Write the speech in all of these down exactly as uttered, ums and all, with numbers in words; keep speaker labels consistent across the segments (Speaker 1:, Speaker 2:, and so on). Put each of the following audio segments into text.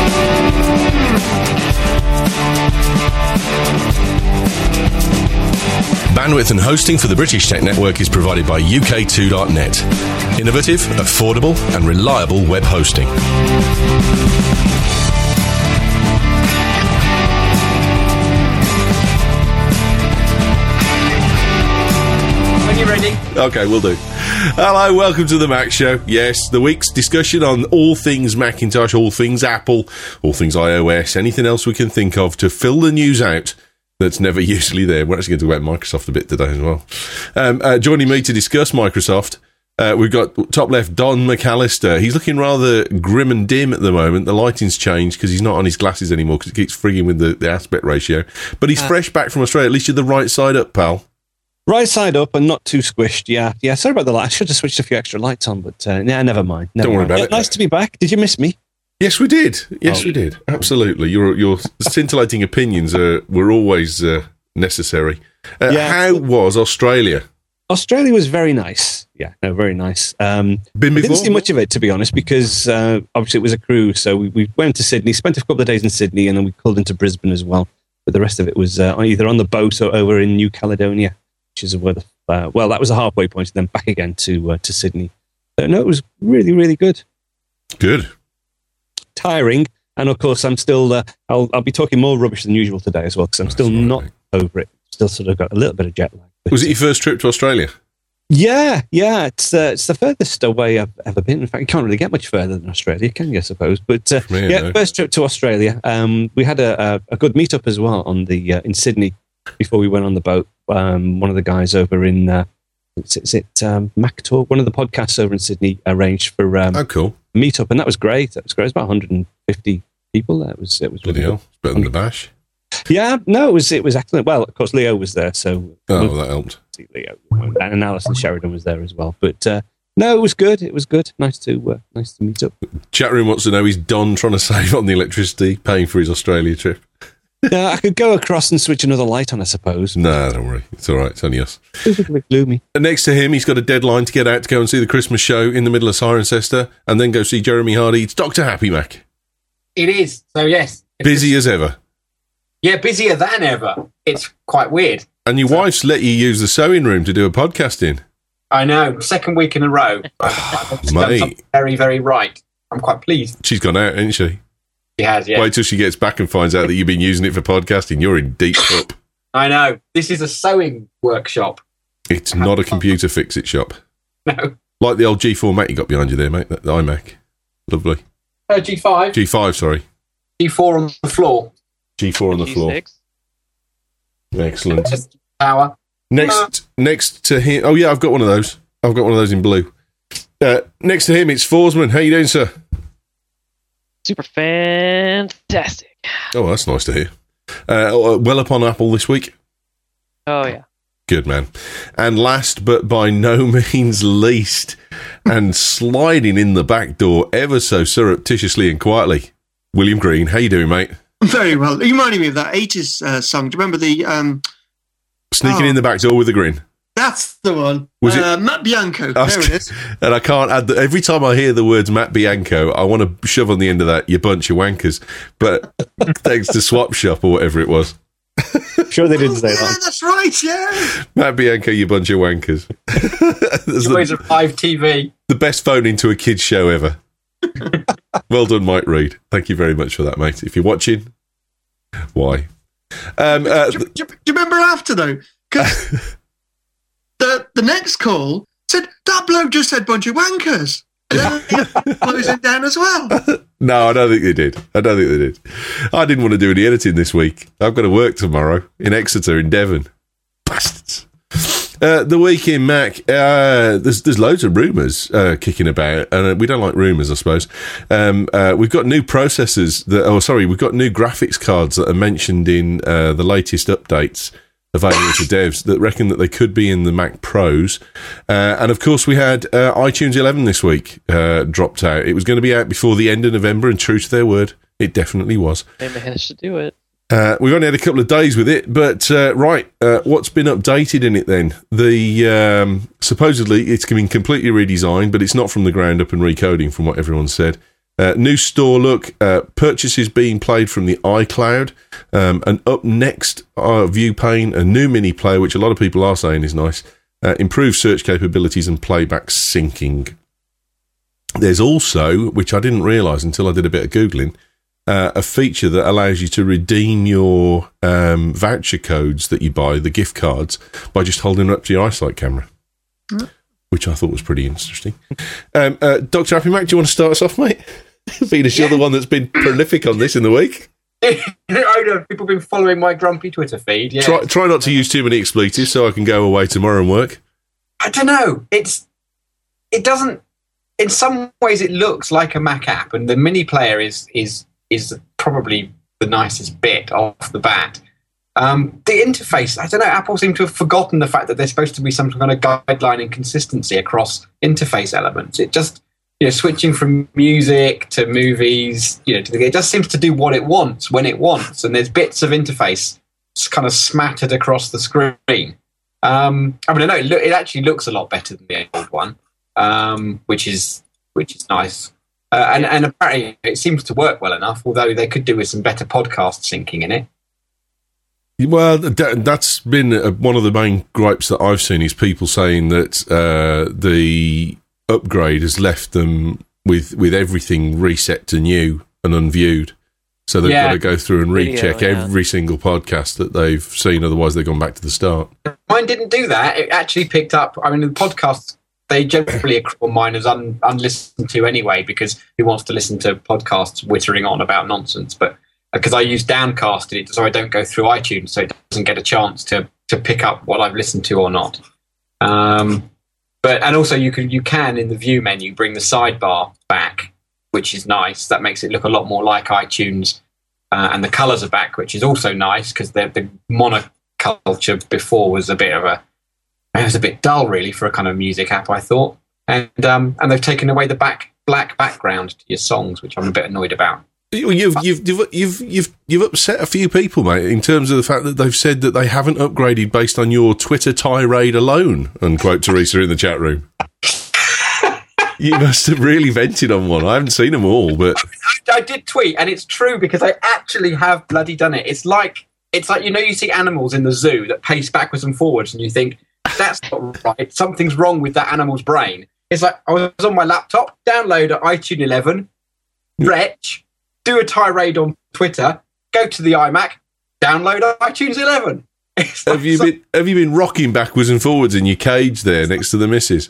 Speaker 1: Bandwidth and hosting for the British Tech Network is provided by U K two dot net. Innovative, affordable, and reliable web hosting.
Speaker 2: When you're ready.
Speaker 1: Okay, we'll do. Hello, welcome to the Mac Show. Yes, the week's discussion on all things Macintosh, all things Apple, all things iOS, anything else we can think of to fill the news out that's never usually there. We're actually going to talk about Microsoft a bit today as well. Um, uh, joining me to discuss Microsoft, uh, we've got top left Don McAllister. He's looking rather grim and dim at the moment. The lighting's changed because he's not on his glasses anymore because it keeps frigging with the, the aspect ratio. But he's uh, fresh back from Australia. At least you're the right side up, pal.
Speaker 3: Right side up and not too squished, yeah. Yeah, sorry about the light. I should have switched a few extra lights on, but uh, yeah, never mind. Never
Speaker 1: Don't worry
Speaker 3: mind.
Speaker 1: about
Speaker 3: yeah,
Speaker 1: it.
Speaker 3: Nice to be back. Did you miss me?
Speaker 1: Yes, we did. Yes,
Speaker 3: oh.
Speaker 1: we did. Absolutely. Your your scintillating opinions are, were always uh, necessary. Uh,
Speaker 3: yeah.
Speaker 1: How was Australia?
Speaker 3: Australia was very nice. Yeah, no, very nice. Um,
Speaker 1: Been before?
Speaker 3: I didn't see much of it, to be honest, because uh, obviously it was a cruise. So we, we went to Sydney, spent a couple of days in Sydney, and then we called into Brisbane as well. But the rest of it was uh, either on the boat or over in New Caledonia, which is where the Uh, well, that was a halfway point, and then back again to uh, to Sydney. So, no, it was really, really good.
Speaker 1: Good.
Speaker 3: Tiring, and of course, I'm still. Uh, I'll I'll be talking more rubbish than usual today as well because I'm That's still right, not mate. over it. Still sort of got a little bit of jet lag. But,
Speaker 1: was it your first trip to Australia?
Speaker 3: Yeah, yeah. It's uh, it's the furthest away I've ever been. In fact, you can't really get much further than Australia, can you? I suppose. But uh, me, yeah, first trip to Australia. Um, we had a, a, a good meetup as well on the uh, in Sydney before we went on the boat. Um, one of the guys over in uh, is, is it um, Mac Talk? One of the podcasts over in Sydney arranged for um,
Speaker 1: oh, cool
Speaker 3: meetup, and that was great. That was great. It was about one hundred fifty people. That was it was
Speaker 1: really hell. It's better than the Bash.
Speaker 3: Yeah, no, it was it was excellent. Well, of course, Leo was there, so
Speaker 1: oh, well, that helped.
Speaker 3: Leo and Alison Sheridan was there as well. But uh, no, it was good. It was good. Nice to uh, nice to meet up.
Speaker 1: Chat room wants to know: is Don trying to save on the electricity, paying for his Australia trip?
Speaker 3: Uh, I could go across and switch another light on, I suppose.
Speaker 1: No, don't worry. It's all right. It's only us.
Speaker 3: It's a bit gloomy.
Speaker 1: And next to him, he's got a deadline to get out to go and see the Christmas show in the middle of Cirencester and then go see Jeremy Hardy. It's Doctor Happy Mac.
Speaker 2: It is. So, yes.
Speaker 1: Busy as ever.
Speaker 2: Yeah, busier than ever. It's quite weird.
Speaker 1: And your so, wife's let you use the sewing room to do a podcast in.
Speaker 2: I know. Second week in a row. I've done something very, very right. I'm quite pleased.
Speaker 1: She's gone out, hasn't she?
Speaker 2: She has, yeah.
Speaker 1: Wait till she gets back and finds out that you've been using it for podcasting. You're in deep up.
Speaker 2: I know. This is a sewing workshop.
Speaker 1: It's not a computer fix-it shop.
Speaker 2: No.
Speaker 1: Like the old G four Mac you got behind you there, mate. The iMac. Lovely.
Speaker 2: Uh, G five.
Speaker 1: G five, sorry.
Speaker 2: G four on the floor.
Speaker 1: G four on the
Speaker 4: G six.
Speaker 1: floor. Excellent.
Speaker 2: Just power.
Speaker 1: Next, uh, next to him... Oh, yeah, I've got one of those. I've got one of those in blue. Uh, next to him, it's Forsman. How you doing, sir?
Speaker 4: Super fantastic.
Speaker 1: Oh, that's nice to hear. Uh, well up on Apple this week?
Speaker 4: Oh, yeah.
Speaker 1: Good, man. And last but by no means least, and sliding in the back door ever so surreptitiously and quietly, William Green. How you doing, mate?
Speaker 5: Very well. You reminded me of that eighties uh, song. Do you remember the... Um,
Speaker 1: Sneaking oh. in the back door with a grin?
Speaker 5: That's the one.
Speaker 1: Was
Speaker 5: uh,
Speaker 1: it
Speaker 5: Matt Bianco? There it is.
Speaker 1: And I can't add the, every time I hear the words Matt Bianco, I want to shove on the end of that, you bunch of wankers. But thanks to Swap Shop or whatever it was.
Speaker 3: Sure, they didn't
Speaker 5: oh,
Speaker 3: say
Speaker 5: yeah,
Speaker 3: that.
Speaker 5: That's right. Yeah.
Speaker 1: Matt Bianco, you bunch of wankers.
Speaker 2: It's always a live T V.
Speaker 1: The best phone into a kids show ever. Well done, Mike Reed. Thank you very much for that, mate. If you're watching, why? Um, uh,
Speaker 5: do, do, do you remember after though? Because the the next call said that bloke just said bunch of wankers. And then close it down as well.
Speaker 1: No, I don't think they did. I don't think they did. I didn't want to do any editing this week. I've got to work tomorrow in Exeter in Devon. Bastards. Uh, the week in Mac, uh, there's there's loads of rumours uh, kicking about, and uh, we don't like rumours, I suppose. Um, uh, we've got new processors that, oh, sorry, we've got new graphics cards that are mentioned in uh, the latest updates available to devs that reckon that they could be in the Mac Pros. Uh, and of course, we had uh, iTunes eleven this week uh, dropped out. It was going to be out before the end of November, and true to their word, it definitely was.
Speaker 4: They managed to do it.
Speaker 1: Uh, we've only had a couple of days with it, but uh, right, uh, what's been updated in it then? The um, supposedly it's been completely redesigned, but it's not from the ground up and recoding from what everyone said. Uh, new store look, uh, purchases being played from the iCloud, um, and up next uh, view pane, a new mini player, which a lot of people are saying is nice, uh, improved search capabilities and playback syncing. There's also, which I didn't realise until I did a bit of Googling, uh, a feature that allows you to redeem your um, voucher codes that you buy, the gift cards, by just holding them up to your eyesight camera, mm. which I thought was pretty interesting. Um, uh, Doctor Happy Mac, do you want to start us off, mate? Venus, you're the one that's been prolific on this in the week.
Speaker 2: I know people have been following my grumpy Twitter feed. Yeah.
Speaker 1: Try, try not to use too many expletives so I can go away tomorrow and work.
Speaker 2: I don't know. It's it doesn't. In some ways, it looks like a Mac app, and the mini player is is is probably the nicest bit off the bat. Um, the interface, I don't know. Apple seem to have forgotten the fact that there's supposed to be some kind of guideline and consistency across interface elements. It just You know, switching from music to movies, you know, to the, it just seems to do what it wants when it wants, and there's bits of interface kind of smattered across the screen. Um, I mean, I know it, lo- it actually looks a lot better than the old one, um, which is which is nice, uh, and and apparently it seems to work well enough. Although they could do with some better podcast syncing in it.
Speaker 1: Well, that, that's been one of the main gripes that I've seen is people saying that uh, the upgrade has left them with with everything reset to new and unviewed, so they've yeah. got to go through and recheck Video, yeah. every single podcast that they've seen, otherwise they've gone back to the start.
Speaker 2: Mine didn't do that. It actually picked up, I mean, the podcasts, they generally accrue mine as un, unlistened to anyway, because who wants to listen to podcasts whittering on about nonsense? But because I use Downcast in it, so I don't go through iTunes, so it doesn't get a chance to to pick up what I've listened to or not. Um But and also you can you can in the view menu bring the sidebar back, which is nice. That makes it look a lot more like iTunes, uh, and the colours are back, which is also nice because the the monoculture before was a bit of a it was a bit dull really for a kind of music app, I thought. And um, and they've taken away the back black background to your songs, which I'm a bit annoyed about.
Speaker 1: You've you've you've you've you've you've upset a few people, mate, in terms of the fact that they've said that they haven't upgraded based on your Twitter tirade alone. Unquote Teresa in the chat room. You must have really vented on one. I haven't seen them all, but
Speaker 2: I did tweet, and it's true because I actually have bloody done it. It's like it's like you know you see animals in the zoo that pace backwards and forwards, and you think that's not right. Something's wrong with that animal's brain. It's like I was on my laptop, download iTunes eleven, retch. Do a tirade on Twitter, go to the iMac, download iTunes eleven. Like
Speaker 1: have you been Have you been rocking backwards and forwards in your cage there next to the missus?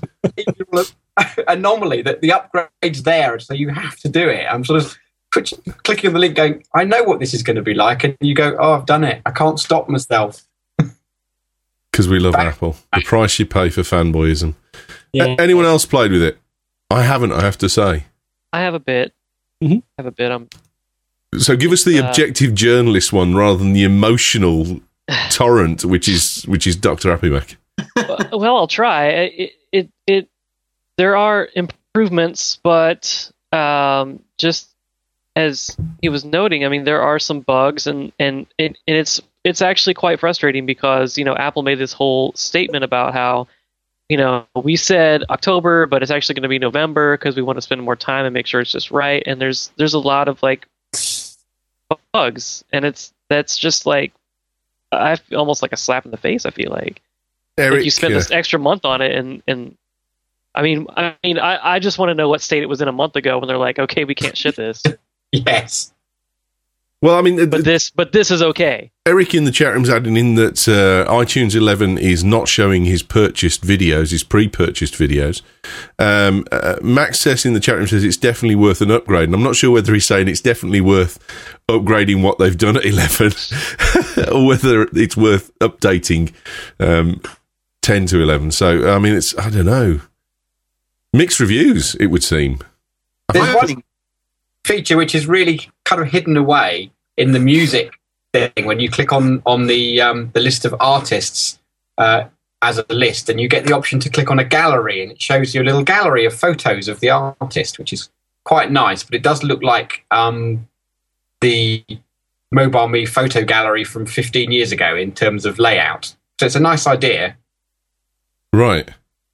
Speaker 2: Anomaly that the upgrade's there, so you have to do it. I'm sort of clicking on the link, going, I know what this is going to be like, and you go, oh, I've done it. I can't stop myself.
Speaker 1: Because we love Back. Apple. The price you pay for fanboyism.
Speaker 4: Yeah.
Speaker 1: A- anyone else played with it? I haven't. I have to say.
Speaker 4: I have a bit. Mm-hmm. I have a bit. I'm.
Speaker 1: So give us the
Speaker 4: uh,
Speaker 1: objective journalist one rather than the emotional torrent, which is which is Doctor Happy Mac.
Speaker 4: Well, I'll try. It, it it there are improvements, but um, just as he was noting, I mean, there are some bugs, and and it, and it's it's actually quite frustrating because you know Apple made this whole statement about how you know we said October, but it's actually going to be November because we want to spend more time and make sure it's just right. And there's there's a lot of like bugs, and it's that's just like I feel almost like a slap in the face. I feel like
Speaker 1: Eric,
Speaker 4: if you spend
Speaker 1: yeah.
Speaker 4: this extra month on it, and and I mean, I mean, I, I just want to know what state it was in a month ago when they're like, okay, we can't ship this.
Speaker 2: Yes.
Speaker 1: Well, I mean,
Speaker 4: but this, but this is okay.
Speaker 1: Eric in the chat room's adding in that uh, iTunes eleven is not showing his purchased videos, his pre-purchased videos. Um, uh, Max says in the chat room says it's definitely worth an upgrade, and I'm not sure whether he's saying it's definitely worth upgrading what they've done at eleven, or whether it's worth updating um, ten to eleven. So, I mean, it's I don't know, mixed reviews. It would seem.
Speaker 2: There's one feature which is really kind of hidden away in the music thing when you click on on the um, the list of artists uh, as a list, and you get the option to click on a gallery, and it shows you a little gallery of photos of the artist, which is quite nice. But it does look like um, the Mobile Me photo gallery from fifteen years ago in terms of layout. So it's a nice idea.
Speaker 1: Right.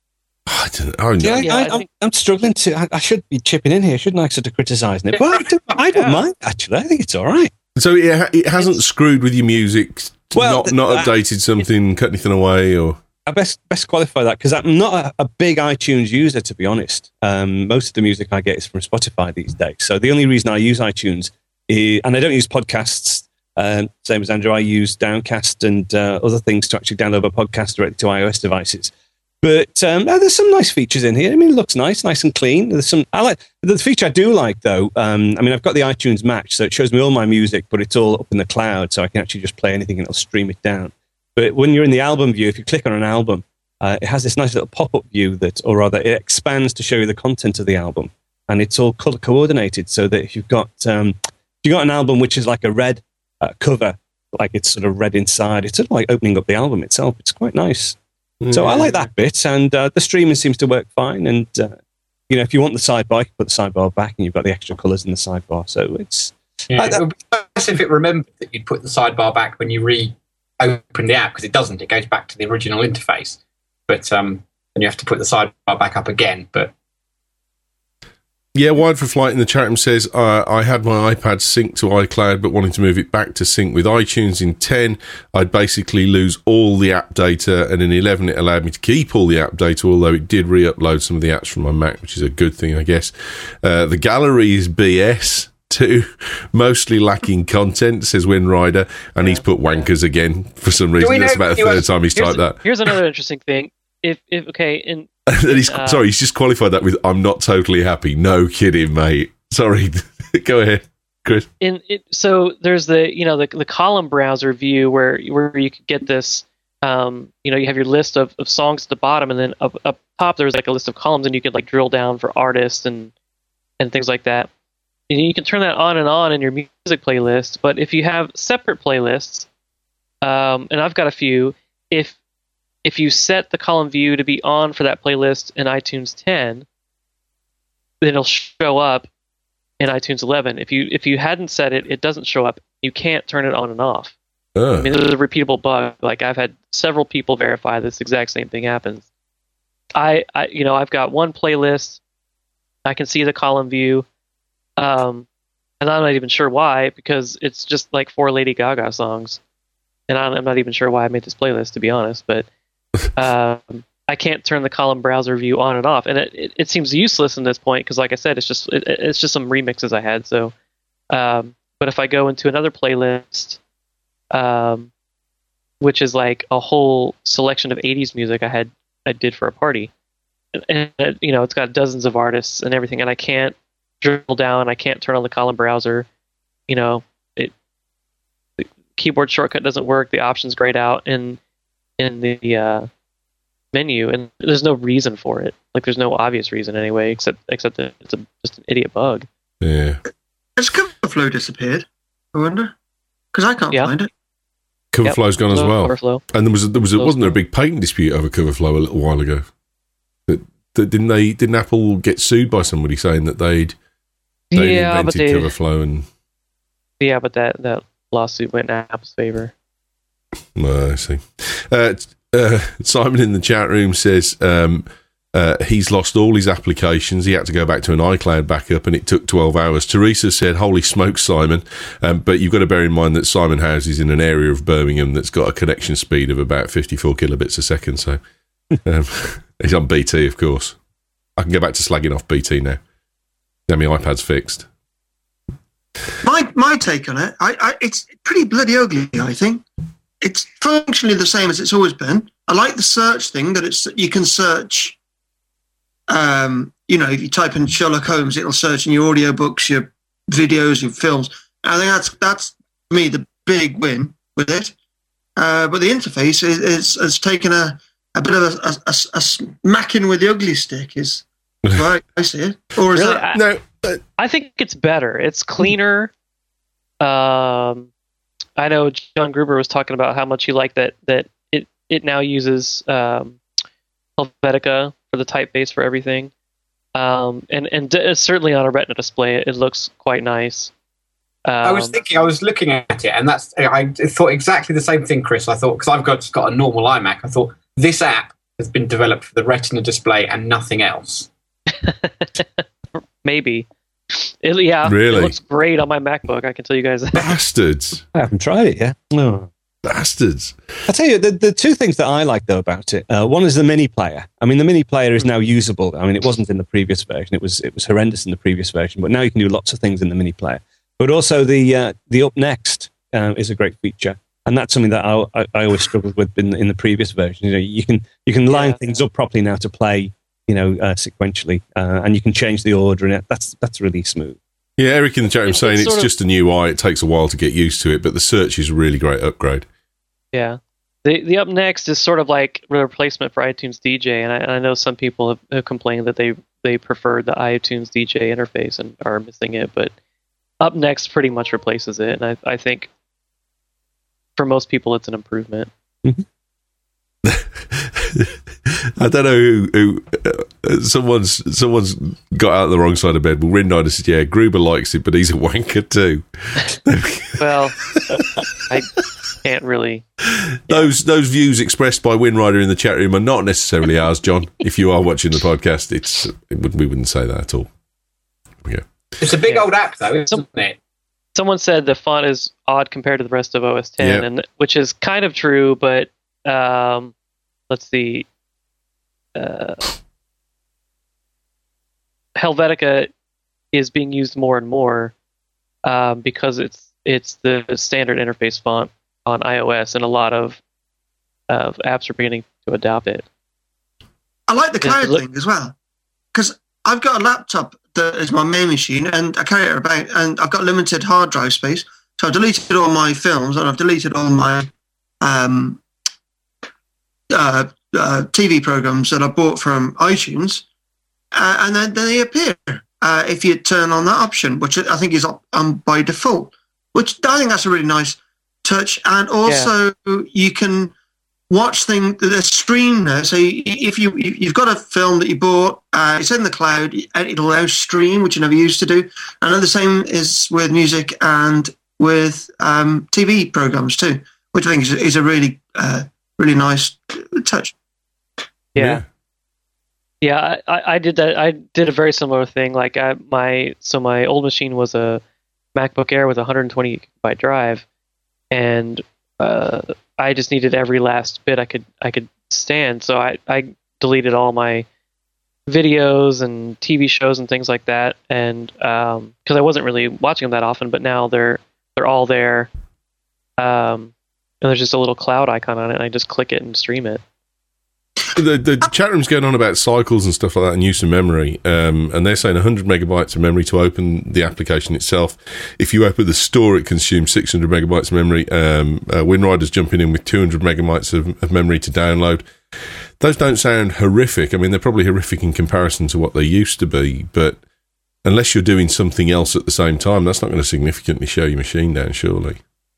Speaker 1: I don't know.
Speaker 3: Yeah,
Speaker 4: Yeah,
Speaker 3: I,
Speaker 4: I
Speaker 3: I, I'm,
Speaker 4: think-
Speaker 3: I'm struggling to. I, I should be chipping in here, shouldn't I? Sort of criticising it, but I don't, I don't
Speaker 4: Yeah.
Speaker 3: mind actually. I think it's all right.
Speaker 1: So it, ha- it hasn't screwed with your music,
Speaker 3: Well,
Speaker 1: not
Speaker 3: th-
Speaker 1: not
Speaker 3: uh,
Speaker 1: updated something, cut anything away, or
Speaker 3: I best best qualify that because I'm not a, a big iTunes user, to be honest. Um, most of the music I get is from Spotify these days. So the only reason I use iTunes is, and I don't use podcasts. Um, same as Andrew, I use Downcast and uh, other things to actually download a podcast directly to iOS devices. But um, uh, there's some nice features in here. I mean, it looks nice, nice and clean. There's some. I like the feature I do like though. Um, I mean, I've got the iTunes Match, so it shows me all my music, but it's all up in the cloud, so I can actually just play anything and it'll stream it down. But when you're in the album view, if you click on an album, uh, it has this nice little pop-up view that, or rather, it expands to show you the content of the album, and it's all color coordinated, so that if you've got um, if you've got an album which is like a red uh, cover, like it's sort of red inside, it's sort of like opening up the album itself. It's quite nice. So I like that bit, and uh, the streaming seems to work fine. And uh, you know, if you want the sidebar, you can put the sidebar back, and you've got the extra colours in the sidebar. So it's
Speaker 2: Yeah,
Speaker 3: I-
Speaker 2: it would be nice if it remembered that you'd put the sidebar back when you reopen the app, because it doesn't. It goes back to the original interface. But um, then you have to put the sidebar back up again. But
Speaker 1: yeah, Wide for Flight in the chat room says, uh, I had my iPad synced to iCloud, but wanting to move it back to sync with iTunes in ten, I'd basically lose all the app data, and in eleven it allowed me to keep all the app data, although it did re-upload some of the apps from my Mac, which is a good thing, I guess. Uh, the gallery is B S too, mostly lacking content, says Winrider, and he's put wankers again for some reason.
Speaker 2: we
Speaker 1: That's
Speaker 2: know-
Speaker 1: about the
Speaker 2: you
Speaker 1: third
Speaker 2: have-
Speaker 1: time he's
Speaker 4: Here's,
Speaker 1: typed that.
Speaker 4: here's another interesting thing. If if okay, in
Speaker 1: And he's,
Speaker 4: Uh,
Speaker 1: sorry, he's just qualified that with, I'm not totally happy. No kidding, mate. Sorry. Go ahead, Chris.
Speaker 4: in it, so there's the you know the the column browser view where where you could get this. Um, you know, you have your list of, of songs at the bottom, and then up up top there's like a list of columns, and you could like drill down for artists and and things like that. And you can turn that on and on in your music playlist. But if you have separate playlists, um, and I've got a few, if if you set the column view to be on for that playlist in iTunes ten, then it'll show up in iTunes eleven. If you if you hadn't set it, it doesn't show up. You can't turn it on and off.
Speaker 1: Oh.
Speaker 4: I mean, this is a repeatable bug. Like I've had several people verify this exact same thing happens. I, I you know, I've got one playlist. I can see the column view, um, and I'm not even sure why, because it's just like four Lady Gaga songs, and I'm I'm not even sure why I made this playlist, to be honest. But um, I can't turn the column browser view on and off, and it, it, it seems useless in this point because, like I said, it's just it, it's just some remixes I had. So, um, but if I go into another playlist, um, which is like a whole selection of eighties music I had I did for a party, and, and it, you know it's got dozens of artists and everything, and I can't drill down, I can't turn on the column browser, you know, it the keyboard shortcut doesn't work, the options grayed out in in the uh, menu, and there's no reason for it. Like there's no obvious reason anyway, except except that it's a, just an idiot bug.
Speaker 1: Yeah.
Speaker 5: Has Coverflow disappeared? I wonder. Because I can't
Speaker 4: Yeah.
Speaker 5: find it.
Speaker 1: Coverflow's gone as
Speaker 4: No
Speaker 1: well.
Speaker 4: Coverflow.
Speaker 1: And there was, there was,
Speaker 4: Close
Speaker 1: wasn't there a
Speaker 4: one.
Speaker 1: big patent dispute over Coverflow a little while ago? That, that didn't they? Didn't Apple get sued by somebody saying that they'd they
Speaker 4: Yeah, but
Speaker 1: invented
Speaker 4: they
Speaker 1: Coverflow and?
Speaker 4: yeah, but that that lawsuit went in Apple's favor.
Speaker 1: Well, I see. Uh, uh, Simon in the chat room says um, uh, he's lost all his applications. He had to go back to an iCloud backup, and it took twelve hours. Teresa said, "Holy smokes, Simon!" Um, but you've got to bear in mind that Simon House is in an area of Birmingham that's got a connection speed of about fifty-four kilobits a second. So um, he's on B T, of course. I can go back to slagging off B T now. Now my iPad's fixed.
Speaker 5: My my take on it, I, I it's pretty bloody ugly. I think it's functionally the same as it's always been. I like the search thing that it's you can search. Um, you know, if you type in Sherlock Holmes, it'll search in your audiobooks, your videos, your films. I think that's that's for me the big win with it. Uh, but the interface is, is has taken a, a bit of a, a, a, a smacking with the ugly stick. Is right, I see it. Or is
Speaker 4: Really,
Speaker 5: that
Speaker 4: I,
Speaker 1: No, uh,
Speaker 4: I think it's better. It's cleaner. Um, I know John Gruber was talking about how much he liked that that it it now uses um, Helvetica for the typeface for everything, um, and and d- certainly on a Retina display, it, it looks quite nice. Um,
Speaker 2: I was thinking, I was looking at it, and that's I thought exactly the same thing, Chris. I thought because I've got just got a normal iMac. I thought this app has been developed for the Retina display and nothing else.
Speaker 4: Maybe. It, yeah,
Speaker 1: really?
Speaker 4: It looks great on my MacBook. I can tell you guys that.
Speaker 1: Bastards.
Speaker 3: I haven't tried it yet. No.
Speaker 1: Bastards.
Speaker 3: I'll tell you, the, the two things that I like, though, about it, uh, one is the mini player. I mean, the mini player is now usable. I mean, it wasn't in the previous version. It was it was horrendous in the previous version, but now you can do lots of things in the mini player. But also the uh, the Up Next uh, is a great feature. And that's something that I, I, I always struggled with in, in the previous version. You know, you can you can line yeah, things yeah. up properly now to play, you know, uh, sequentially, uh, and you can change the order, and that's that's really smooth.
Speaker 1: Yeah, Eric in the chat room
Speaker 4: it's,
Speaker 1: saying
Speaker 4: it's,
Speaker 1: it's just of, a new eye. It takes a while to get used to it, but the search is a really great upgrade.
Speaker 4: Yeah, the the Up Next is sort of like a replacement for iTunes D J, and I, and I know some people have, have complained that they they preferred the iTunes D J interface and are missing it, but Up Next pretty much replaces it, and I, I think for most people it's an improvement.
Speaker 3: Mm-hmm.
Speaker 1: I don't know who, who uh, someone's someone's got out of the wrong side of bed. Well, Rindider says, yeah, Gruber likes it, but he's a wanker too.
Speaker 4: Well, I can't really.
Speaker 1: Those yeah. those views expressed by Winrider in the chat room are not necessarily ours, John. If you are watching the podcast, it's it would, we wouldn't say that at all. Yeah.
Speaker 2: It's a big
Speaker 4: yeah.
Speaker 2: old app, though, isn't
Speaker 4: Some,
Speaker 2: it?
Speaker 4: Someone said the font is odd compared to the rest of O S ten,
Speaker 1: yeah.
Speaker 4: and which is kind of true, but um, let's see. Uh, Helvetica is being used more and more um, because it's it's the standard interface font on iOS, and a lot of of apps are beginning to adopt it.
Speaker 5: I like the cloud
Speaker 4: look-
Speaker 5: thing as well, because I've got a laptop that is my main machine, and I carry it about, and I've got limited hard drive space, so I've deleted all my films, and I've deleted all my um, uh, uh, T V programs that I bought from iTunes, uh, and then, then they appear uh, if you turn on that option, which I think is on by default, which I think that's a really nice touch. And also yeah. you can watch things that are streamed now. So if you, you've got a film that you bought, uh, it's in the cloud, and it'll now stream, which you never used to do. And the same is with music and with um, T V programs too, which I think is, is a really, uh, really nice touch.
Speaker 4: Yeah. Yeah, I, I did that. I did a very similar thing. Like I, my, so my old machine was a MacBook Air with a one hundred twenty gigabyte drive, and uh, I just needed every last bit I could I could stand. So I, I deleted all my videos and T V shows and things like that, and because um, I wasn't really watching them that often, but now they're they're all there, um, and there's just a little cloud icon on it, and I just click it and stream it.
Speaker 1: The, the chat room's going on about cycles and stuff like that and use of memory, um, and they're saying one hundred megabytes of memory to open the application itself. If you open the store, it consumes six hundred megabytes of memory. Um, uh, Winrider's jumping in with two hundred megabytes of, of memory to download. Those don't sound horrific. I mean, they're probably horrific in comparison to what they used to be, but unless you're doing something else at the same time, that's not going to significantly show your machine down, surely.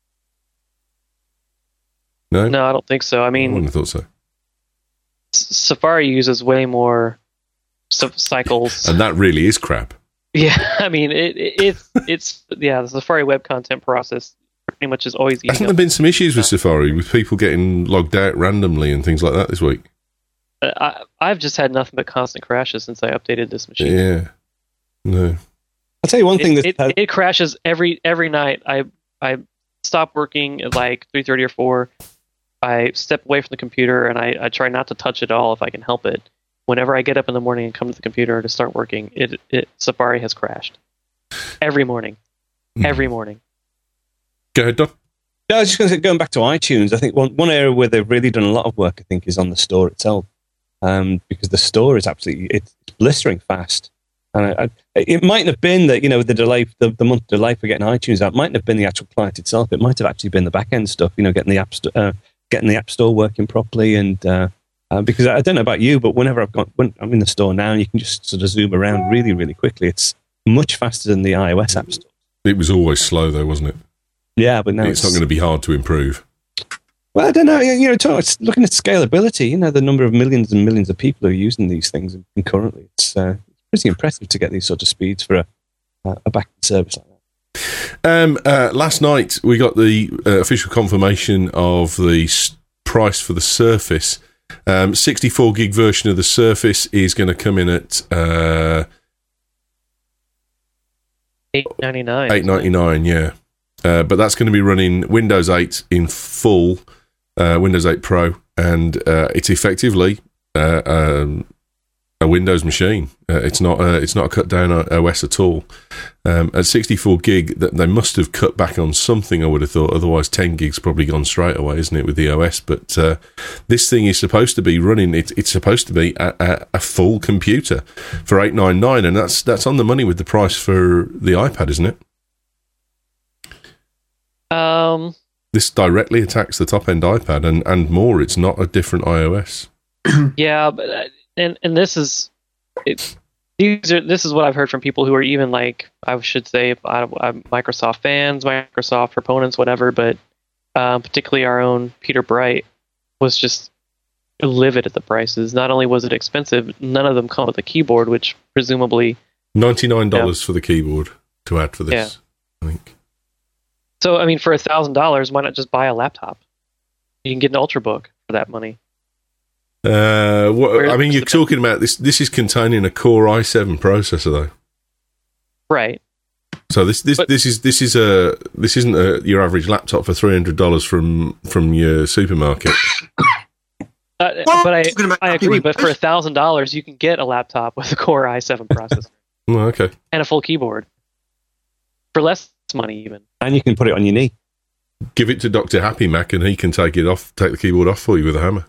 Speaker 1: No?
Speaker 4: No, I don't think so. I mean...
Speaker 1: I wouldn't have thought so.
Speaker 4: Safari uses way more cycles,
Speaker 1: and that really is crap.
Speaker 4: Yeah, I mean it, it, it's it's yeah. The Safari web content process pretty much is always.
Speaker 1: Hasn't there been some issues with Safari with people getting logged out randomly and things like that this week?
Speaker 4: Uh, I I've just had nothing but constant crashes since I updated this machine.
Speaker 1: Yeah, no.
Speaker 3: I'll tell you one
Speaker 4: it,
Speaker 3: thing that
Speaker 4: it,
Speaker 3: has-
Speaker 4: it crashes every every night. I I stop working at like three thirty or four. I step away from the computer and I, I try not to touch it all if I can help it. Whenever I get up in the morning and come to the computer to start working, it, it Safari has crashed. Every morning. Mm. Every morning.
Speaker 1: Go ahead, Don.
Speaker 3: No, I was just going to say, going back to iTunes, I think one, one area where they've really done a lot of work, I think, is on the store itself. Um, because the store is absolutely, it's blistering fast. And I, I, it mightn't have been that, you know, the delay, the, the month delay for getting iTunes out mightn't have been the actual client itself. It might have actually been the back end stuff, you know, getting the app store, uh, getting the app store working properly, and uh, uh, because I don't know about you, but whenever I've got, when I'm in the store now, and you can just sort of zoom around really, really quickly. It's much faster than the iOS app store.
Speaker 1: It was always slow, though, wasn't it?
Speaker 3: Yeah, but now
Speaker 1: it's, it's not going to be hard to improve.
Speaker 3: Well, I don't know. You know, it's looking at scalability. You know, the number of millions and millions of people who are using these things concurrently. It's uh, pretty impressive to get these sort of speeds for a, a back-end service like that.
Speaker 1: Um, uh, last night we got the uh, official confirmation of the s- price for the Surface Um, sixty-four gig version of the Surface is going to come in at uh,
Speaker 4: eight ninety-nine.
Speaker 1: eight ninety-nine, yeah. Uh, but that's going to be running Windows eight in full, uh, Windows eight Pro, and uh, it's effectively uh, um, a Windows machine. Uh, it's not a, it's not a cut down O S at all. Um, at sixty-four gig, that they must have cut back on something, I would have thought. Otherwise, ten gig's probably gone straight away, isn't it, with the O S? But uh, this thing is supposed to be running. It, it's supposed to be a, a, a full computer for eight ninety-nine, and that's that's on the money with the price for the iPad, isn't it?
Speaker 4: Um,
Speaker 1: this directly attacks the top end iPad and, and more. It's not a different iOS.
Speaker 4: Yeah, but uh, and and this is it. These are this is what I've heard from people who are even like I should say uh, Microsoft fans, Microsoft proponents, whatever. But um, particularly our own Peter Bright was just livid at the prices. Not only was it expensive, none of them come with a keyboard, which presumably
Speaker 1: ninety-nine dollars yeah. for the keyboard to add for this.
Speaker 4: Yeah.
Speaker 1: I think.
Speaker 4: So, I mean, for one thousand dollars, why not just buy a laptop? You can get an Ultrabook for that money.
Speaker 1: Uh, what, I mean, you're talking about this. This is containing a Core i seven processor, though.
Speaker 4: Right.
Speaker 1: So this this
Speaker 4: but,
Speaker 1: this is this is a this isn't a, your average laptop for three hundred dollars from from your supermarket.
Speaker 4: Uh, but I I agree. But for one thousand dollars, you can get a laptop with a Core i seven processor.
Speaker 1: Oh, okay.
Speaker 4: And a full keyboard for less money, even.
Speaker 3: And you can put it on your knee.
Speaker 1: Give it to Doctor Happy Mac, and he can take it off, take the keyboard off for you with a hammer.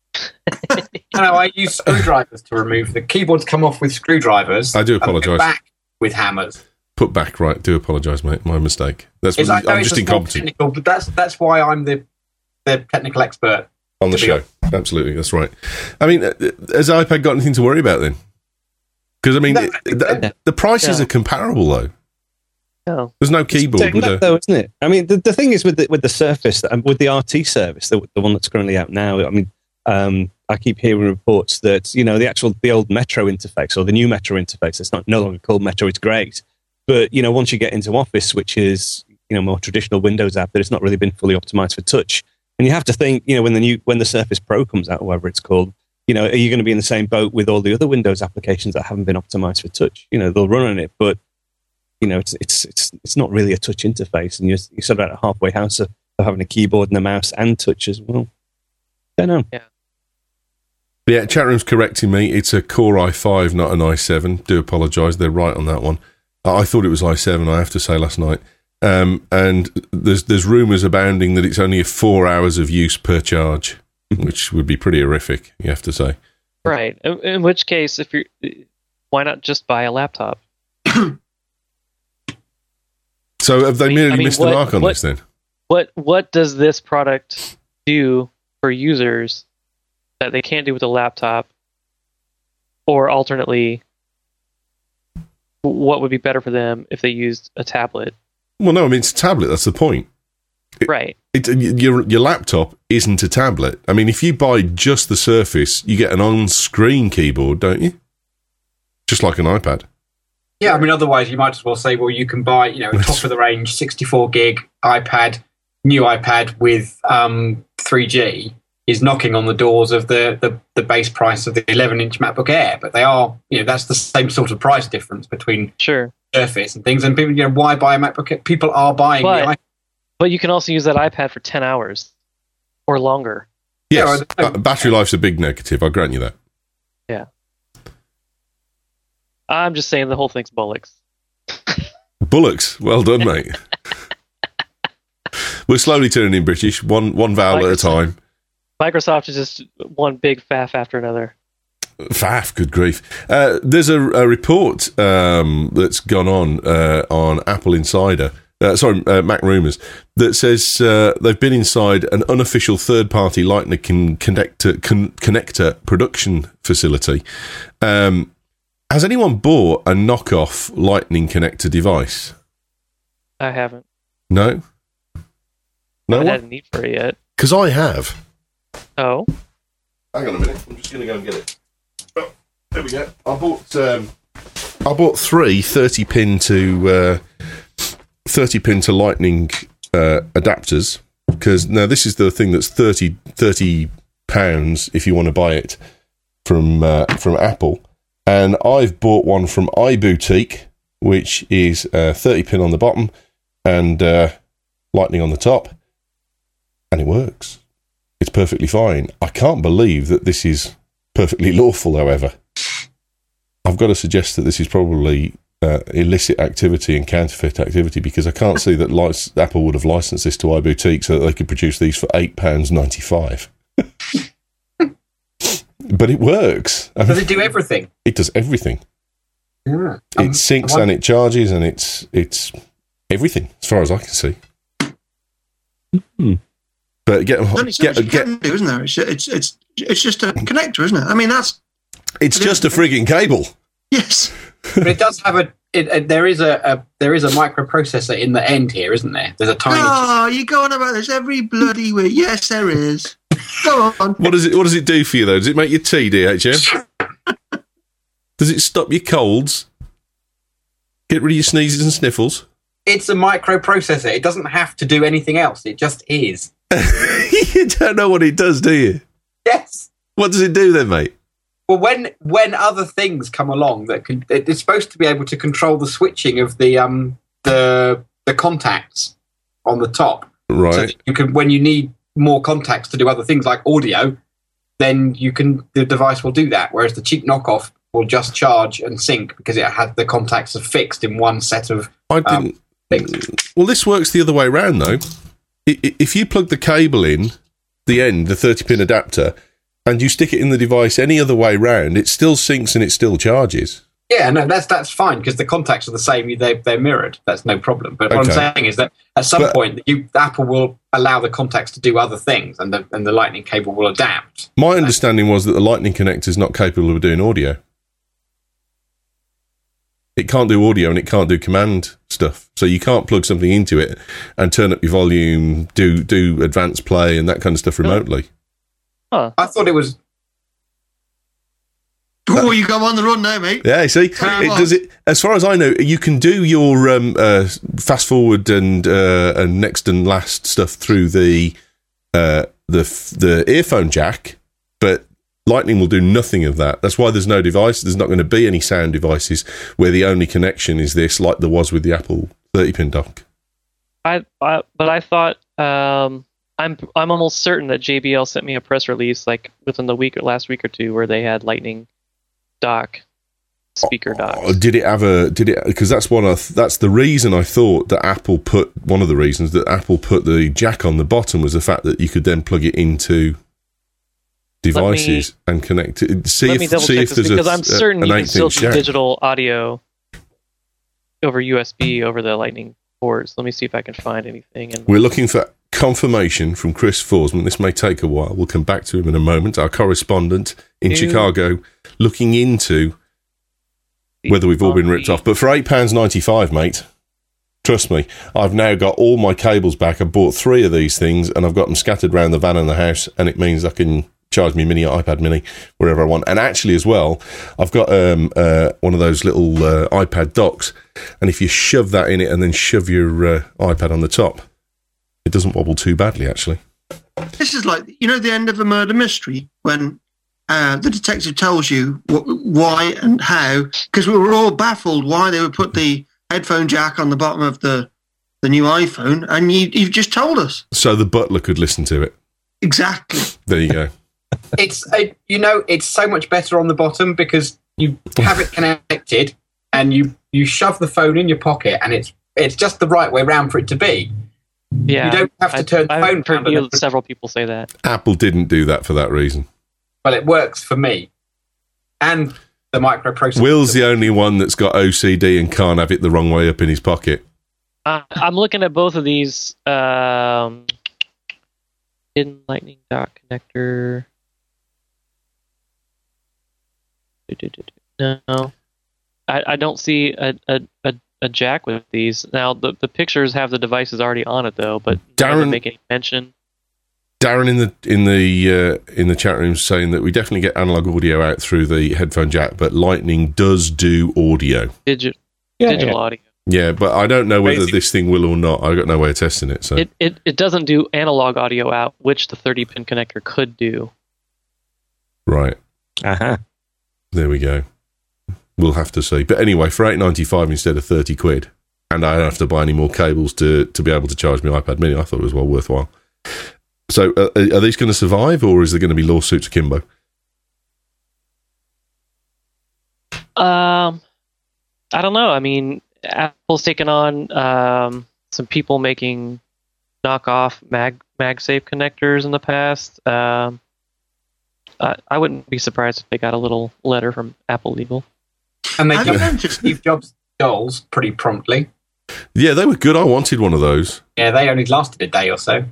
Speaker 2: No, I use screwdrivers to remove the keyboards. Come off with screwdrivers.
Speaker 1: I do apologise.
Speaker 2: Back with hammers.
Speaker 1: Put back, right? Do apologise, mate. My mistake. That's what,
Speaker 2: like, no,
Speaker 1: I'm just incompetent.
Speaker 2: But that's that's why I'm the the technical expert
Speaker 1: on the show. On. Absolutely, that's right. I mean, has iPad got anything to worry about then? Because I mean, no, it, the, the prices yeah. are comparable though.
Speaker 4: No.
Speaker 1: There's no keyboard,
Speaker 3: with a, though, isn't it? I mean, the, the thing is with the, with the Surface, with the R T service, the, the one that's currently out now. I mean, um, I keep hearing reports that you know the actual the old Metro interface or the new Metro interface. It's not no longer called Metro. It's great, but you know once you get into Office, which is you know more traditional Windows app, that it's not really been fully optimized for touch. And you have to think, you know, when the new when the Surface Pro comes out, or whatever it's called, you know, are you going to be in the same boat with all the other Windows applications that haven't been optimized for touch? You know, they'll run on it, but you know, it's it's it's it's not really a touch interface, and you're, you're sort of at a halfway house of, of having a keyboard and a mouse and touch as well. Don't know.
Speaker 4: Yeah.
Speaker 1: Yeah, chat room's correcting me. It's a Core i five, not an i seven. Do apologise. They're right on that one. I thought it was i seven, I have to say, last night. Um, and there's there's rumours abounding that it's only a four hours of use per charge, which would be pretty horrific, you have to say.
Speaker 4: Right. In, in which case, if you're, why not just buy a laptop?
Speaker 1: So have they I mean, merely
Speaker 4: I mean,
Speaker 1: missed
Speaker 4: what,
Speaker 1: the mark on
Speaker 4: what,
Speaker 1: this then?
Speaker 4: What What does this product do for users that they can't do with a laptop? Or alternately, what would be better for them if they used a tablet?
Speaker 1: Well, no, I mean, it's a tablet. That's the point. It,
Speaker 4: right.
Speaker 1: It, your, your laptop isn't a tablet. I mean, if you buy just the Surface, you get an on-screen keyboard, don't you? Just like an iPad.
Speaker 2: Yeah, I mean, otherwise you might as well say, well, you can buy, you know, top of the range, sixty-four gig iPad, new iPad with um, three G is knocking on the doors of the, the, the base price of the eleven inch MacBook Air. But they are, you know, that's the same sort of price difference between
Speaker 4: sure.
Speaker 2: Surface and things. And people, you know, why buy a MacBook Air? People are buying
Speaker 4: but,
Speaker 2: the iPad.
Speaker 4: But you can also use that iPad for ten hours or longer.
Speaker 1: Yes, yeah, uh, battery life's a big negative. I grant you that.
Speaker 4: Yeah. I'm just saying the whole thing's bullocks.
Speaker 1: Bullocks. Well done, mate. We're slowly turning in British, one one vowel Microsoft, at a time.
Speaker 4: Microsoft is just one big faff after another.
Speaker 1: Faff, good grief. Uh, there's a, a report um, that's gone on uh, on Apple Insider, uh, sorry, uh, Mac Rumors, that says uh, they've been inside an unofficial third-party Lightning connector, con- connector production facility. Um Has anyone bought a knockoff Lightning connector device?
Speaker 4: I haven't.
Speaker 1: No? No
Speaker 4: I haven't
Speaker 1: one?
Speaker 4: had a need for it yet.
Speaker 1: Because I have.
Speaker 4: Oh?
Speaker 1: Hang on a minute. I'm just going to go and get it. Oh, there we go. I bought um, I bought three thirty pin to uh, thirty pin to Lightning uh, adapters. Because now this is the thing that's thirty pounds if you want to buy it from uh, from Apple. And I've bought one from iBoutique, which is uh, thirty pin on the bottom and uh, lightning on the top, and it works. It's perfectly fine. I can't believe that this is perfectly lawful, however. I've got to suggest that this is probably uh, illicit activity and counterfeit activity, because I can't see that lic- Apple would have licensed this to iBoutique so that they could produce these for eight pounds ninety-five. But it works. I mean,
Speaker 2: does it do everything?
Speaker 1: It does everything.
Speaker 2: Yeah.
Speaker 1: It
Speaker 2: Um,
Speaker 1: syncs
Speaker 2: I
Speaker 1: and it charges, and it's it's everything as far as I can see.
Speaker 3: Hmm.
Speaker 1: But get
Speaker 5: There's only so
Speaker 1: get,
Speaker 5: much you
Speaker 1: get
Speaker 5: can do, isn't there? It's, it's it's it's just a connector, isn't it? I mean, that's
Speaker 1: it's just a frigging cable.
Speaker 5: yes.
Speaker 2: But it does have a. It, uh, there is a, a there is a microprocessor in the end here, isn't there? There's a tiny.
Speaker 5: Oh, you go on about this every bloody week. Yes, there is. Go on.
Speaker 1: What does it What does it do for you though? Does it make your tea, D H M? Does it stop your colds? Get rid of your sneezes and sniffles?
Speaker 2: It's a microprocessor. It doesn't have to do anything else. It just is.
Speaker 1: You don't know what it does, do you?
Speaker 2: Yes.
Speaker 1: What does it do then, mate?
Speaker 2: Well, when when other things come along that can, it's supposed to be able to control the switching of the um the the contacts on the top.
Speaker 1: Right.
Speaker 2: So that you can, when you need more contacts to do other things like audio, then you can the device will do that. Whereas the cheap knockoff will just charge and sync because it has the contacts are fixed in one set of
Speaker 1: I didn't.
Speaker 2: um, things.
Speaker 1: Well, this works the other way around though. I- I- If you plug the cable in, the end, the thirty pin adapter, and you stick it in the device any other way round, it still syncs and it still charges.
Speaker 2: Yeah, no, that's that's fine because the contacts are the same. They they're mirrored. That's no problem. But what
Speaker 1: Okay.
Speaker 2: I'm saying is that at some
Speaker 1: But-
Speaker 2: point, you Apple will allow the contacts to do other things, and the and the Lightning cable will adapt.
Speaker 1: My understanding was that the Lightning connector is not capable of doing audio. It can't do audio and it can't do command stuff. So you can't plug something into it and turn up your volume, do do advanced play and that kind of stuff remotely.
Speaker 4: Huh.
Speaker 2: I thought it was.
Speaker 5: Oh, you go on the run now, mate.
Speaker 1: Yeah, see,
Speaker 5: Come
Speaker 1: it
Speaker 5: on.
Speaker 1: does it. As far as I know, you can do your um, uh, fast forward and uh, and next and last stuff through the uh, the f- the earphone jack, but Lightning will do nothing of that. That's why there's no device. There's not going to be any sound devices where the only connection is this, like there was with the Apple thirty pin dock.
Speaker 4: I, I but I thought um, I'm I'm almost certain that J B L sent me a press release like within the week or last week or two where they had Lightning dock speaker dock.
Speaker 1: Oh, did it have a? Did it? Because that's one. Of, that's the reason I thought that Apple put one of the reasons that Apple put the jack on the bottom was the fact that you could then plug it into devices
Speaker 4: me,
Speaker 1: and connect it. See
Speaker 4: Let
Speaker 1: if
Speaker 4: me double
Speaker 1: see
Speaker 4: check
Speaker 1: if
Speaker 4: this
Speaker 1: there's
Speaker 4: because
Speaker 1: a,
Speaker 4: I'm certain
Speaker 1: an
Speaker 4: you can
Speaker 1: eighth
Speaker 4: still
Speaker 1: inch
Speaker 4: do
Speaker 1: jack.
Speaker 4: digital audio over U S B over the Lightning ports. Let me see if I can find anything. And
Speaker 1: We're looking for confirmation from Chris Forsman. This may take a while. We'll come back to him in a moment. Our correspondent in
Speaker 4: Ew.
Speaker 1: Chicago, looking into whether we've all been ripped off. But for eight pounds ninety-five, mate, trust me, I've now got all my cables back. I bought three of these things and I've got them scattered around the van and the house, and it means I can charge me mini iPad mini wherever I want. And actually as well, I've got um, uh, one of those little uh, iPad docks, and if you shove that in it and then shove your uh, iPad on the top, it doesn't wobble too badly, actually.
Speaker 5: This is like, you know, the end of a murder mystery when uh, the detective tells you wh- why and how, because we were all baffled why they would put the headphone jack on the bottom of the, the new iPhone, and you, you've just told us.
Speaker 1: So the butler could listen to it.
Speaker 5: Exactly.
Speaker 1: There you go.
Speaker 2: It's a, you know it's so much better on the bottom because you have it connected and you you shove the phone in your pocket and it's it's just the right way round for it to be.
Speaker 4: yeah,
Speaker 2: You don't have to
Speaker 4: I,
Speaker 2: turn the
Speaker 4: I've
Speaker 2: phone
Speaker 4: heard
Speaker 2: down.
Speaker 4: you- several people say that.
Speaker 1: Apple didn't do that for that reason.
Speaker 2: Well, it works for me and the microprocessor.
Speaker 1: Will's the only one that's got O C D and can't have it the wrong way up in his pocket.
Speaker 4: Uh, I'm looking at both of these. Um, hidden Lightning dock connector. No, I, I don't see a, a, a, a jack with these. Now the, the pictures have the devices already on it though, but
Speaker 1: Darren-
Speaker 4: doesn't make any mention.
Speaker 1: Darren in the in the uh, in the chat room is saying that we definitely get analog audio out through the headphone jack, but Lightning does do audio.
Speaker 4: Digi-
Speaker 3: Yeah,
Speaker 4: digital
Speaker 3: yeah.
Speaker 4: audio.
Speaker 1: Yeah, but I don't know whether
Speaker 3: Crazy.
Speaker 1: this thing will or not. I've got no way of testing it. So
Speaker 4: It, it it doesn't do analog audio out, which the thirty pin connector could do.
Speaker 1: Right.
Speaker 3: Uh-huh.
Speaker 1: There we go. We'll have to see. But anyway, for eight ninety-five instead of thirty quid, and I don't have to buy any more cables to, to be able to charge my iPad mini, I thought it was well worthwhile. So uh, are these going to survive, or is there going to be lawsuits akimbo?
Speaker 4: Um, I don't know. I mean, Apple's taken on um, some people making knockoff mag MagSafe connectors in the past. Um, I, I wouldn't be surprised if they got a little letter from Apple Legal.
Speaker 2: And they
Speaker 5: Have
Speaker 2: got
Speaker 5: you noticed-
Speaker 2: Steve Jobs dolls pretty promptly.
Speaker 1: Yeah, they were good. I wanted one of those.
Speaker 2: Yeah, they only lasted a day or so.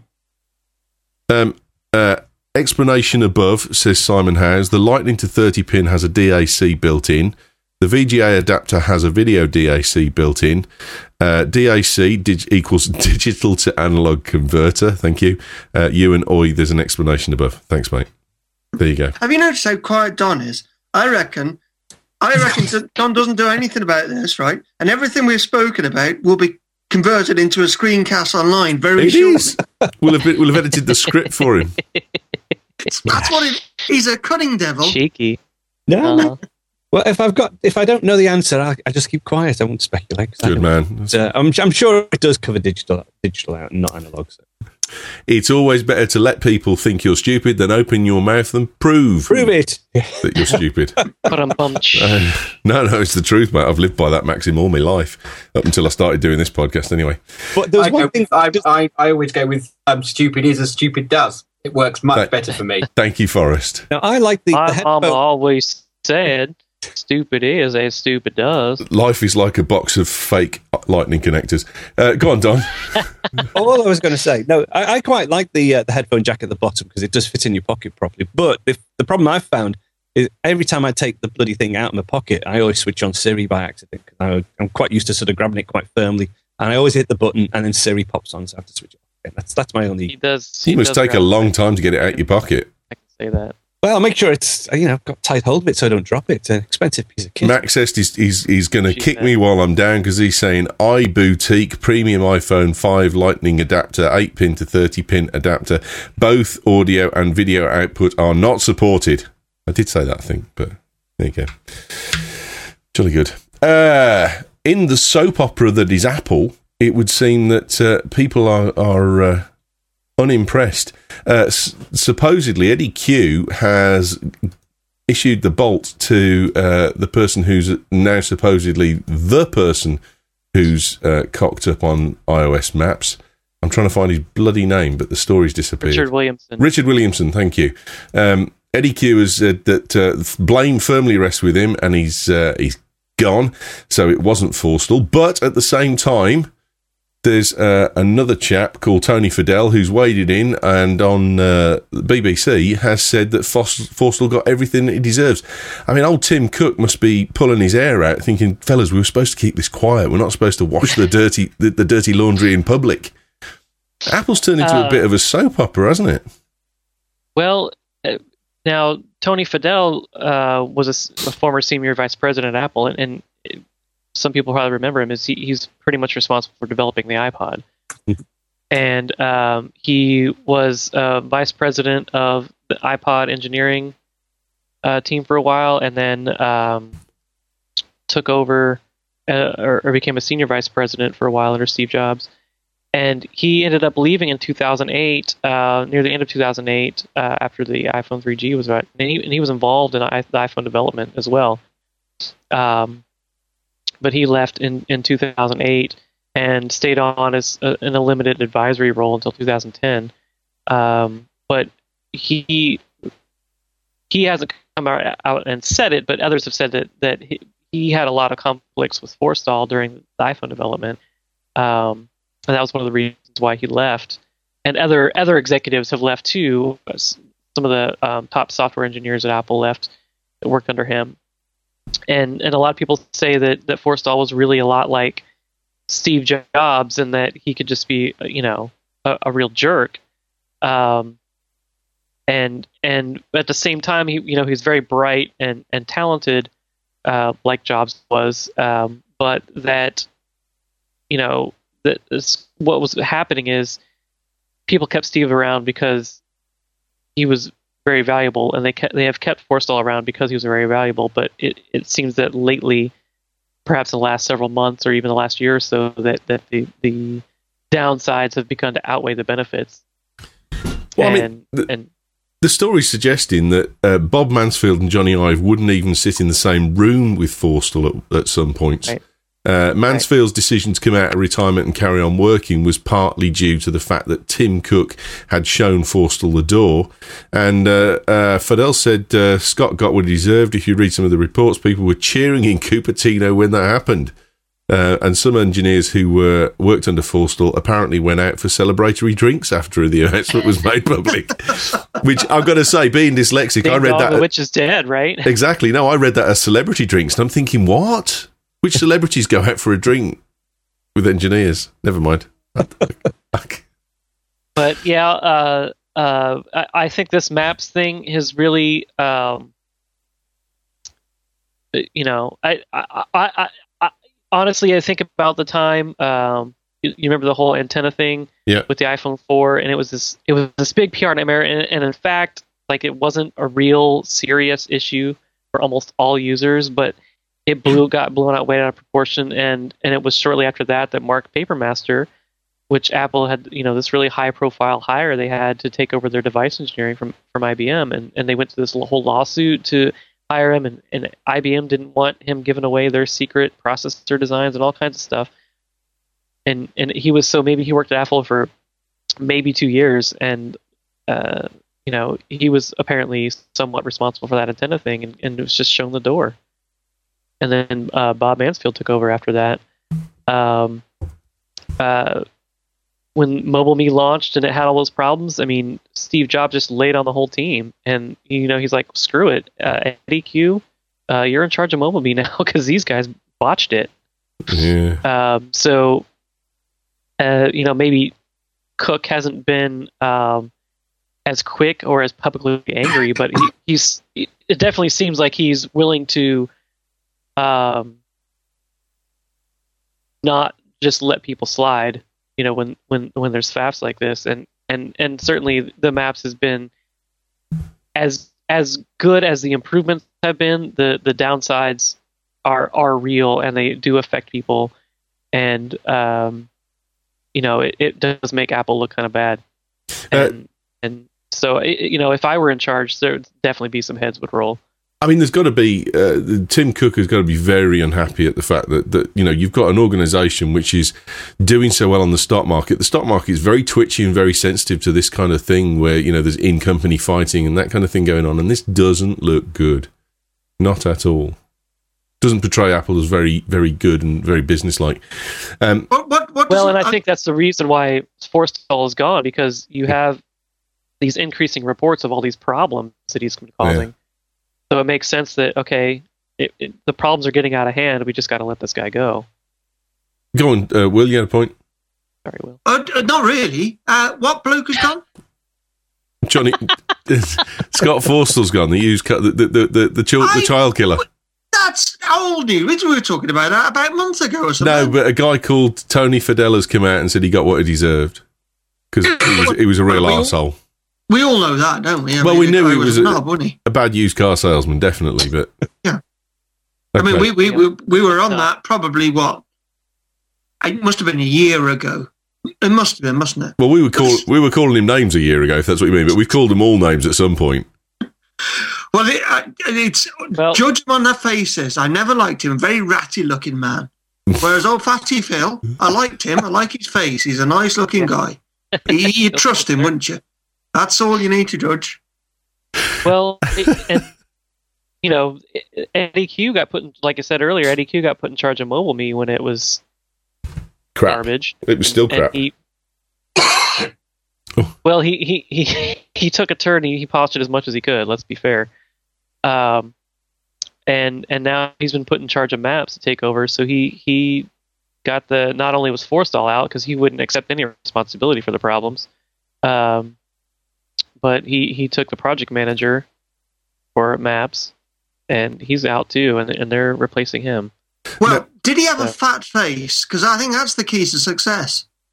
Speaker 1: Um, uh, explanation above, says Simon Howes. The Lightning to thirty pin has a D A C built in. The V G A adapter has a video D A C built in. Uh, D A C dig- equals digital to analog converter. Thank you. Uh, you and Oi, there's an explanation above. Thanks, mate. There you go.
Speaker 5: Have you noticed how quiet Don is? I reckon, I reckon that Don doesn't do anything about this, right? And everything we've spoken about will be converted into a screencast online very
Speaker 1: It
Speaker 5: shortly.
Speaker 1: is. We'll have, been, we'll have edited the script for him.
Speaker 5: That's what it, he's a cunning devil.
Speaker 4: Cheeky.
Speaker 3: No,
Speaker 4: Uh,
Speaker 3: no. Well, if I've got, if I don't know the answer, I, I just keep quiet. I won't speculate. 'cause I
Speaker 1: Good
Speaker 3: don't-
Speaker 1: man.
Speaker 3: But, uh, I'm, I'm sure it does cover digital, digital out and not analog. So.
Speaker 1: It's always better to let people think you're stupid than open your mouth and prove,
Speaker 3: Prove it.
Speaker 1: that you're stupid.
Speaker 4: ba-dum-bum-tsh.
Speaker 1: Uh, no, no, it's the truth, mate. I've lived by that maxim all my life, up until I started doing this podcast anyway.
Speaker 3: But there's
Speaker 2: I,
Speaker 3: one
Speaker 2: go
Speaker 3: thing.
Speaker 2: with, I, I, I always go with um, stupid is as stupid does. It works much
Speaker 1: That-
Speaker 2: better for me.
Speaker 1: Thank you, Forrest.
Speaker 3: Now, I like the, the
Speaker 4: My mama
Speaker 3: headphone.
Speaker 4: always said, stupid is as stupid does.
Speaker 1: Life is like a box of fake lightning connectors. Uh, go on, Don.
Speaker 3: All I was going to say, no, I, I quite like the uh, the headphone jack at the bottom because it does fit in your pocket properly. But if, the problem I've found is every time I take the bloody thing out of my pocket, I always switch on Siri by accident. 'Cause I, I'm quite used to sort of grabbing it quite firmly, and I always hit the button, and then Siri pops on, so I have to switch it off. That's that's my
Speaker 4: He
Speaker 3: only.
Speaker 4: does.
Speaker 1: It
Speaker 4: He
Speaker 1: must
Speaker 4: does
Speaker 1: take a
Speaker 4: grab-
Speaker 1: long time to get it out your pocket.
Speaker 4: I can say that.
Speaker 3: Well, I'll make sure it's you know got tight hold of it so I don't drop it. It's an expensive piece of kit.
Speaker 1: Max says he's, he's, he's going to
Speaker 4: She's
Speaker 1: kick
Speaker 4: there.
Speaker 1: me while I'm down because he's saying iBoutique premium iPhone five lightning adapter, eight pin to thirty pin adapter. Both audio and video output are not supported. I did say that, I think, but there you go. Jolly good. Uh, in the soap opera that is Apple, it would seem that uh, people are, are uh, unimpressed. Uh, s- supposedly, Eddie Q has issued the bolt to uh, the person who's now supposedly the person who's uh, cocked up on iOS maps. I'm trying to find his bloody name, but the story's disappeared.
Speaker 4: Richard Williamson.
Speaker 1: Richard Williamson, thank you. Um, Eddie Q has said that uh, blame firmly rests with him, and he's uh, he's gone. So it wasn't Forstall, but at the same time, there's uh, another chap called Tony Fadell who's waded in and on uh, the B B C has said that Fos- Forstall got everything that he deserves. I mean, old Tim Cook must be pulling his hair out, thinking, "Fellas, we were supposed to keep this quiet. We're not supposed to wash the dirty the, the dirty laundry in public." Apple's turned into
Speaker 4: Uh,
Speaker 1: a bit of a soap opera, hasn't it?
Speaker 4: Well, uh, now Tony Fadell uh, was a s- a, former senior vice president at Apple, and, and it, some people probably remember him as he, he's pretty much responsible for developing the iPod. And um, he was uh, vice president of the iPod engineering uh, team for a while, and then um, took over uh, or, or became a senior vice president for a while under Steve Jobs. And he ended up leaving in two thousand eight, uh, near the end of two thousand eight, uh, after the iPhone three G was out. And he, and he was involved in I, the iPhone development as well. Um, but he left in, in two thousand eight and stayed on as a, in a limited advisory role until two thousand ten. Um, but he he hasn't come out and said it, but others have said that, that he, he had a lot of conflicts with Forstall during the iPhone development. Um, And that was one of the reasons why he left. And other other executives have left too. Some of the um, top software engineers at Apple left that worked under him. And and a lot of people say that, that Forstall was really a lot like Steve Jobs in that he could just be, you know, a, a real jerk. Um, and and at the same time, he you know he's very bright and and talented, uh, like Jobs was. Um, but that, you know. That is, what was happening is people kept Steve around because he was very valuable, and they kept, they have kept Forstall around because he was very valuable. But it, it seems that lately, perhaps in the last several months or even the last year or so, that, that the, the downsides have begun to outweigh the benefits.
Speaker 1: Well,
Speaker 4: and,
Speaker 1: I mean, the,
Speaker 4: and
Speaker 1: the story's suggesting that uh, Bob Mansfield and Johnny Ive wouldn't even sit in the same room with Forstall at, at some points.
Speaker 4: Right.
Speaker 1: Uh, Mansfield's right. decision to come out of retirement and carry on working was partly due to the fact that Tim Cook had shown Forstall the door. And uh, uh, Fadell said uh, Scott got what he deserved. If you read some of the reports, people were cheering in Cupertino when that happened. Uh, and some engineers who were worked under Forstall apparently went out for celebratory drinks after the announcement was made public. Which I've got to say, being dyslexic,
Speaker 4: Ding
Speaker 1: I read
Speaker 4: dong,
Speaker 1: that.
Speaker 4: The witch is dead, right?
Speaker 1: Exactly. No, I read that as celebrity drinks, and I'm thinking, what? Which celebrities go out for a drink with engineers? Never mind.
Speaker 4: But yeah, uh, uh, I, I think this maps thing has really, um, you know, I, I, I, I, honestly, I think about the time. Um, you, you remember the whole antenna thing
Speaker 1: yeah.
Speaker 4: with the iPhone four, and it was this, it was this big P R nightmare, and, and in fact, like it wasn't a real serious issue for almost all users, but it blew got blown out way out of proportion, and and it was shortly after that that Mark Papermaster, which Apple had, you know, this really high profile hire they had to take over their device engineering from from I B M, and, and they went to this whole lawsuit to hire him, and, and I B M didn't want him giving away their secret processor designs and all kinds of stuff. And and he was so maybe he worked at Apple for maybe two years, and uh, you know, he was apparently somewhat responsible for that antenna thing, and, and it was just shown the door. And then uh, Bob Mansfield took over after that. Um, uh, when MobileMe launched and it had all those problems, I mean, Steve Jobs just laid on the whole team, and you know, he's like, "Screw it, uh, Eddie Q, uh, you're in charge of MobileMe now because these guys botched it."
Speaker 1: Yeah.
Speaker 4: Um, so, uh, you know, maybe Cook hasn't been um, as quick or as publicly angry, but he, he's. It definitely seems like he's willing to. Um, not just let people slide, you know, when, when, when there's faffs like this, and, and, and certainly the maps has been as as good as the improvements have been. The, the downsides are are real, and they do affect people, and um, you know, it, it does make Apple look kind of bad, and uh, and so it, you know, if I were in charge, there would definitely be some heads would roll.
Speaker 1: I mean, there's got to be uh, Tim Cook has got to be very unhappy at the fact that, that you know, you've got an organisation which is doing so well on the stock market. The stock market is very twitchy and very sensitive to this kind of thing, where you know there's in-company fighting and that kind of thing going on, and this doesn't look good, not at all. Doesn't portray Apple as very, very good and very businesslike. Um,
Speaker 5: what, what, what
Speaker 4: well, and
Speaker 5: it,
Speaker 4: I think that's the reason why Forstall is gone, because you have these increasing reports of all these problems that he's causing. Yeah. So it makes sense that, okay, it, it, the problems are getting out of hand. We just got to let this guy go.
Speaker 1: Go on, uh, Will, you had a point?
Speaker 4: Sorry, Will.
Speaker 5: Uh, uh, not really. Uh, what bloke has gone?
Speaker 1: Johnny. Scott Forstall's gone. The used car, the, the, the, the, the, child, I, the child killer.
Speaker 5: That's old news. We were talking about that about a month ago or something.
Speaker 1: No, but a guy called Tony Fadella's come out and said he got what he deserved. Because he was, he was a real arsehole.
Speaker 5: We all know that, don't we? I
Speaker 1: well,
Speaker 5: mean,
Speaker 1: we knew he was,
Speaker 5: was a,
Speaker 1: a,
Speaker 5: knob, wasn't he?
Speaker 1: a bad used car salesman, definitely. But
Speaker 5: yeah,
Speaker 1: okay.
Speaker 5: I mean, we we, we we were on that probably what? It must have been a year ago. It must have been, mustn't it?
Speaker 1: Well, we were call, we were calling him names a year ago, if that's what you mean. But we've called them all names at some point.
Speaker 5: Well, it, it's well, judge him on their faces. I never liked him. Very ratty looking man. Whereas old Fatty Phil, I liked him. I like his face. He's a nice looking guy. You'd trust him, wouldn't you? That's all you need to judge.
Speaker 4: Well, it, and, you know, Eddie Q got put in, like I said earlier, Eddie Q got put in charge of MobileMe when it was
Speaker 1: crap.
Speaker 4: Garbage.
Speaker 1: It was still crap.
Speaker 4: He, well, he, he, he, he took a turn. He, he polished it as much as he could. Let's be fair. Um, and and now he's been put in charge of Maps to take over. So he he got the not only was Forstall out because he wouldn't accept any responsibility for the problems. Um. But he, he took the project manager for Maps, and he's out too, and and they're replacing him.
Speaker 5: Well, did he have a fat face? Because I think that's the key to success.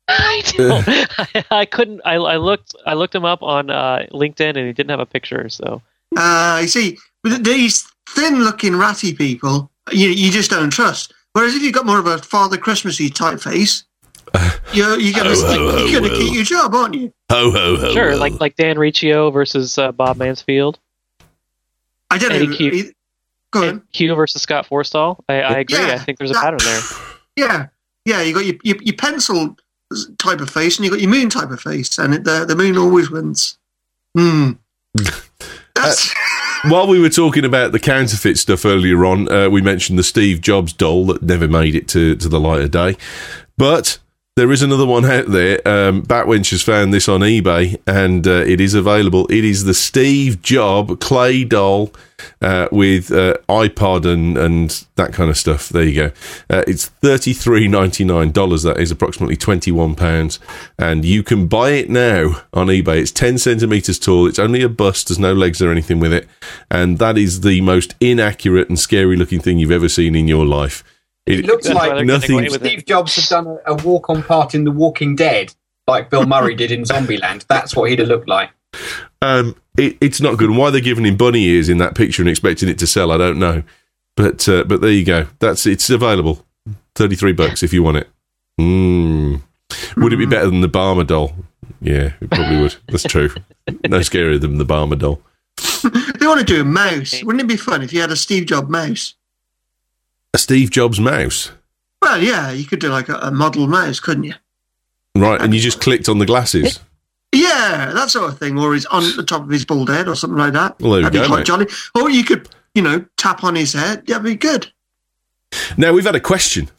Speaker 4: I don't. I, I couldn't. I, I looked. I looked him up on uh, LinkedIn, and he didn't have a picture. So,
Speaker 5: uh, you see, with these thin-looking ratty people, you you just don't trust. Whereas if you've got more of a Father Christmassy type face, you're you're gonna,
Speaker 1: ho, ho,
Speaker 5: you're gonna
Speaker 1: ho.
Speaker 5: keep your job, aren't you?
Speaker 1: Ho ho ho!
Speaker 4: sure,
Speaker 1: ho.
Speaker 4: like like Dan Riccio versus uh, Bob Mansfield,
Speaker 5: I don't
Speaker 4: Eddie
Speaker 5: know.
Speaker 4: Q.
Speaker 5: either- Go on.
Speaker 4: and Q versus Scott Forstall. I, I agree.
Speaker 5: Yeah,
Speaker 4: I think there's a
Speaker 5: that-
Speaker 4: pattern there.
Speaker 5: Yeah, yeah. You got your, your your pencil type of face, and you got your moon type of face, and it, the the moon always wins. Hmm. That's
Speaker 1: While we were talking about the counterfeit stuff earlier on, uh, we mentioned the Steve Jobs doll that never made it to, to the light of day. But there is another one out there. Um, Batwench has found this on eBay, and uh, it is available. It is the Steve Jobs clay doll uh, with uh, iPod and, and that kind of stuff. There you go. Uh, it's thirty-three dollars and ninety-nine cents. That is approximately twenty-one pounds. And you can buy it now on eBay. It's ten centimetres tall. It's only a bust. There's no legs or anything with it. And that is the most inaccurate and scary-looking thing you've ever seen in your life.
Speaker 2: It looks
Speaker 4: That's why
Speaker 2: like
Speaker 4: they're
Speaker 1: nothing-
Speaker 4: getting away with it.
Speaker 2: Steve Jobs had done a, a walk-on part in The Walking Dead, like Bill Murray did in Zombieland. That's what he'd have looked like.
Speaker 1: Um, it, it's not good. And why they're giving him bunny ears in that picture and expecting it to sell, I don't know. But uh, but there you go. That's it's available. Thirty-three bucks if you want it. Mm. Would it be better than the Barmer doll? Yeah, it probably would. That's true. No scarier than the Barmer doll.
Speaker 5: they want to do a mouse. Wouldn't it be fun if you had a Steve Jobs mouse?
Speaker 1: A Steve Jobs mouse,
Speaker 5: Well, yeah, you could do like a, a model mouse, couldn't you?
Speaker 1: right? And you just clicked on the glasses.
Speaker 5: Yeah, that sort of thing. Or he's on the top of his bald head or something like that.
Speaker 1: Well, there we
Speaker 5: That'd be
Speaker 1: go,
Speaker 5: quite
Speaker 1: mate.
Speaker 5: jolly. Or you could, you know, tap on his head. That'd be good.
Speaker 1: Now we've had a question.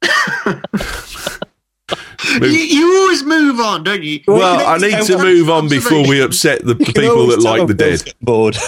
Speaker 5: You, you always move on, don't you?
Speaker 1: Well,
Speaker 5: You
Speaker 1: I
Speaker 5: make
Speaker 1: need to
Speaker 5: some
Speaker 1: move on before we
Speaker 5: observation.
Speaker 1: upset the, the
Speaker 3: You can
Speaker 1: people
Speaker 3: always
Speaker 1: that
Speaker 3: tell
Speaker 1: like
Speaker 3: when
Speaker 1: the
Speaker 3: Bill's
Speaker 1: dead.
Speaker 3: getting bored.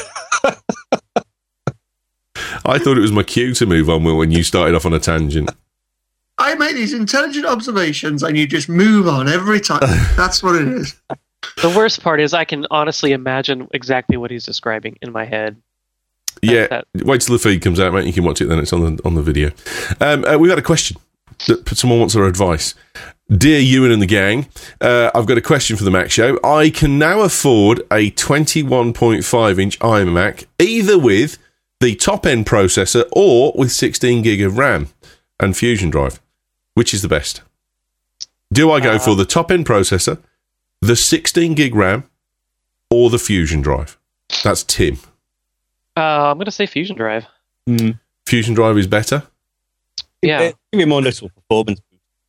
Speaker 1: I thought it was my cue to move on when you started off on a tangent.
Speaker 5: I make these intelligent observations and you just move on every time. That's what it is.
Speaker 4: The worst part is I can honestly imagine exactly what he's describing in my head.
Speaker 1: Yeah,
Speaker 4: that-
Speaker 1: wait till the feed comes out, mate. You can watch it then. It's on the on the video. Um, uh, we've had a question. That someone wants our advice. Dear Ewan and the gang, uh, I've got a question for the Mac Show. I can now afford a twenty-one point five inch iMac, either with the top end processor or with sixteen gig of RAM and Fusion Drive. Which is the best? Do I go
Speaker 4: Uh,
Speaker 1: for the top end processor, the sixteen gig RAM, or the Fusion Drive? That's Tim.
Speaker 4: Uh, I'm going to say Fusion Drive.
Speaker 3: Mm.
Speaker 1: Fusion Drive is better.
Speaker 4: Yeah.
Speaker 3: Give me more little performance.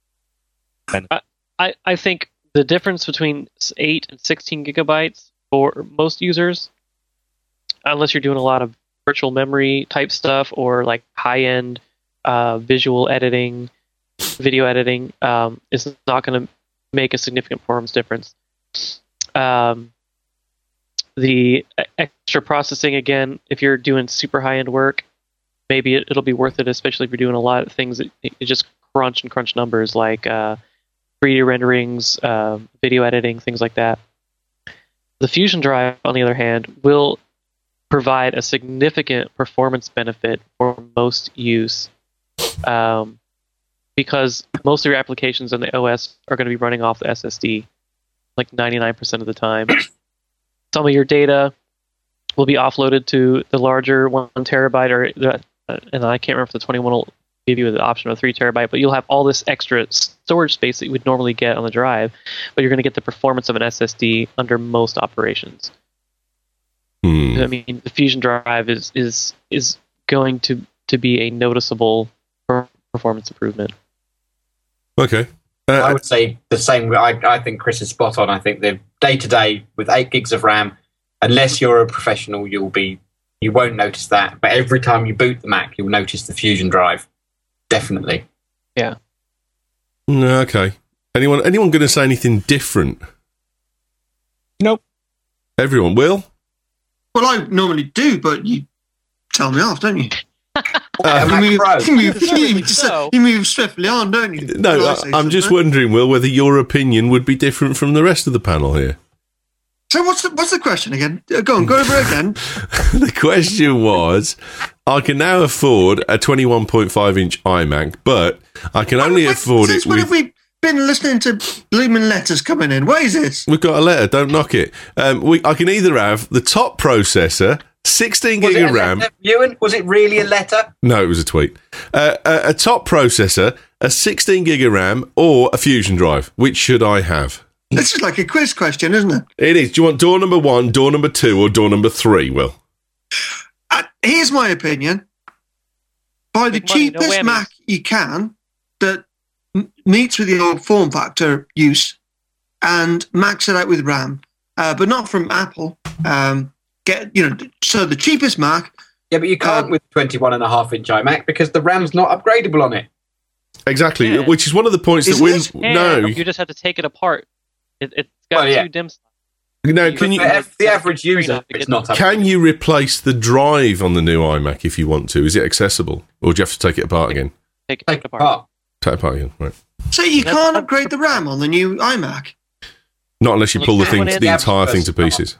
Speaker 4: I, I think the difference between eight and sixteen gigabytes for most users, unless you're doing a lot of virtual memory type stuff or like high end uh, visual editing, video editing, um, is not going to make a significant performance difference. Um, the extra processing, again, if you're doing super high end work, maybe it, it'll be worth it, especially if you're doing a lot of things that you just crunch and crunch numbers like uh, three D renderings, uh, video editing, things like that. The Fusion Drive, on the other hand, will provide a significant performance benefit for most use, um, because most of your applications on the O S are going to be running off the S S D like ninety-nine percent of the time. Some of your data will be offloaded to the larger one terabyte, or the, uh, and I can't remember if the twenty-one will give you the option of three terabyte, but you'll have all this extra storage space that you would normally get on the drive, but you're going to get the performance of an S S D under most operations.
Speaker 1: Hmm.
Speaker 4: I mean, the Fusion Drive is is is going to to be a noticeable per- performance improvement.
Speaker 1: Okay.
Speaker 2: I
Speaker 1: Uh,
Speaker 2: would say the same. I, I think Chris is spot on. I think the day to day with eight gigs of RAM, unless you're a professional, you'll be you won't notice that. But every time you boot the Mac, you'll notice the Fusion Drive. Definitely.
Speaker 4: Yeah.
Speaker 1: no, okay. Anyone? Anyone going to say anything different?
Speaker 3: Nope.
Speaker 1: Everyone will.
Speaker 5: Well, I normally do, but you tell me off, don't you?
Speaker 2: A
Speaker 5: You
Speaker 2: Mac
Speaker 5: move,
Speaker 2: Pro.
Speaker 5: you, move, you, move,
Speaker 4: So-
Speaker 5: you move swiftly on, don't you?
Speaker 1: No,
Speaker 5: When I
Speaker 1: I,
Speaker 5: say
Speaker 1: I'm just
Speaker 5: something.
Speaker 1: wondering, Will, whether your opinion would be different from the rest of the panel here.
Speaker 5: So what's the what's the question again? Uh, Go on, go over it again.
Speaker 1: The question was, I can now afford a twenty-one point five inch iMac, but I can only
Speaker 5: When-
Speaker 1: afford
Speaker 5: since
Speaker 1: it
Speaker 5: when
Speaker 1: with...
Speaker 5: have we been listening to blooming letters coming in. What is this?
Speaker 1: We've got a letter. Don't knock it. Um, we, I can either have the top processor, sixteen
Speaker 2: Was
Speaker 1: gig
Speaker 2: it
Speaker 1: of
Speaker 2: a
Speaker 1: RAM.
Speaker 2: letter, Ewan? Was it really a letter?
Speaker 1: No, it was a tweet. Uh, a, a top processor, a sixteen gig of RAM, or a Fusion drive. Which should I have?
Speaker 5: This is like a quiz question, isn't it?
Speaker 1: It is. Do you want door number one, door number two, or door number three, Will?
Speaker 5: Uh, here's my opinion. Buy the
Speaker 4: Big money, no
Speaker 5: cheapest
Speaker 4: whammies.
Speaker 5: Mac you can that m- meets with your form factor use and max it out with RAM, uh, but not from Apple. Um, get you know, so the cheapest Mac.
Speaker 2: Yeah, but you can't
Speaker 5: Um,
Speaker 2: with twenty-one and a half inch iMac because the RAM's not upgradable on it.
Speaker 1: Exactly,
Speaker 4: Yeah.
Speaker 1: which is one of the points
Speaker 5: Is
Speaker 1: that
Speaker 5: it?
Speaker 1: Will.
Speaker 4: And
Speaker 1: No,
Speaker 4: you just have to take it apart. It, it's got
Speaker 2: Well, yeah.
Speaker 4: two DIMM slots.
Speaker 1: no. Can you?
Speaker 2: For ev- the average user, it's not upgradable.
Speaker 1: Can you replace the drive on the new iMac if you want to? Is it accessible, or do you have to take it apart again?
Speaker 4: Take it
Speaker 2: Take it
Speaker 4: apart.
Speaker 2: apart.
Speaker 1: Take it apart again, right?
Speaker 5: So you
Speaker 4: That's-
Speaker 5: can't upgrade the RAM on the new iMac.
Speaker 1: Not unless you pull the thing,
Speaker 4: When it-
Speaker 1: the entire thing to pieces.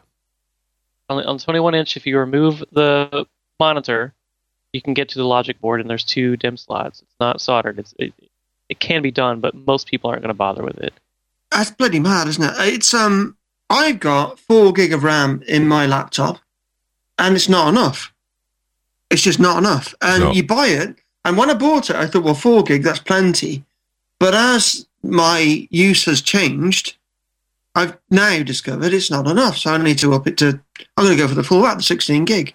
Speaker 4: On, on twenty-one inch, if you remove the monitor, you can get to the logic board, and there's two DIMM slots. It's not soldered. It's it, it can be done, but most people aren't going to bother with it.
Speaker 5: That's bloody mad, isn't it? It's um, I've got four gig of RAM in my laptop, and it's not enough. It's just not enough. And
Speaker 1: No.
Speaker 5: you buy it, and when I bought it, I thought, well, four gig, that's plenty. But as my use has changed, I've now discovered it's not enough. So I need to up it to. I'm going to go for the full wrap, the sixteen gig.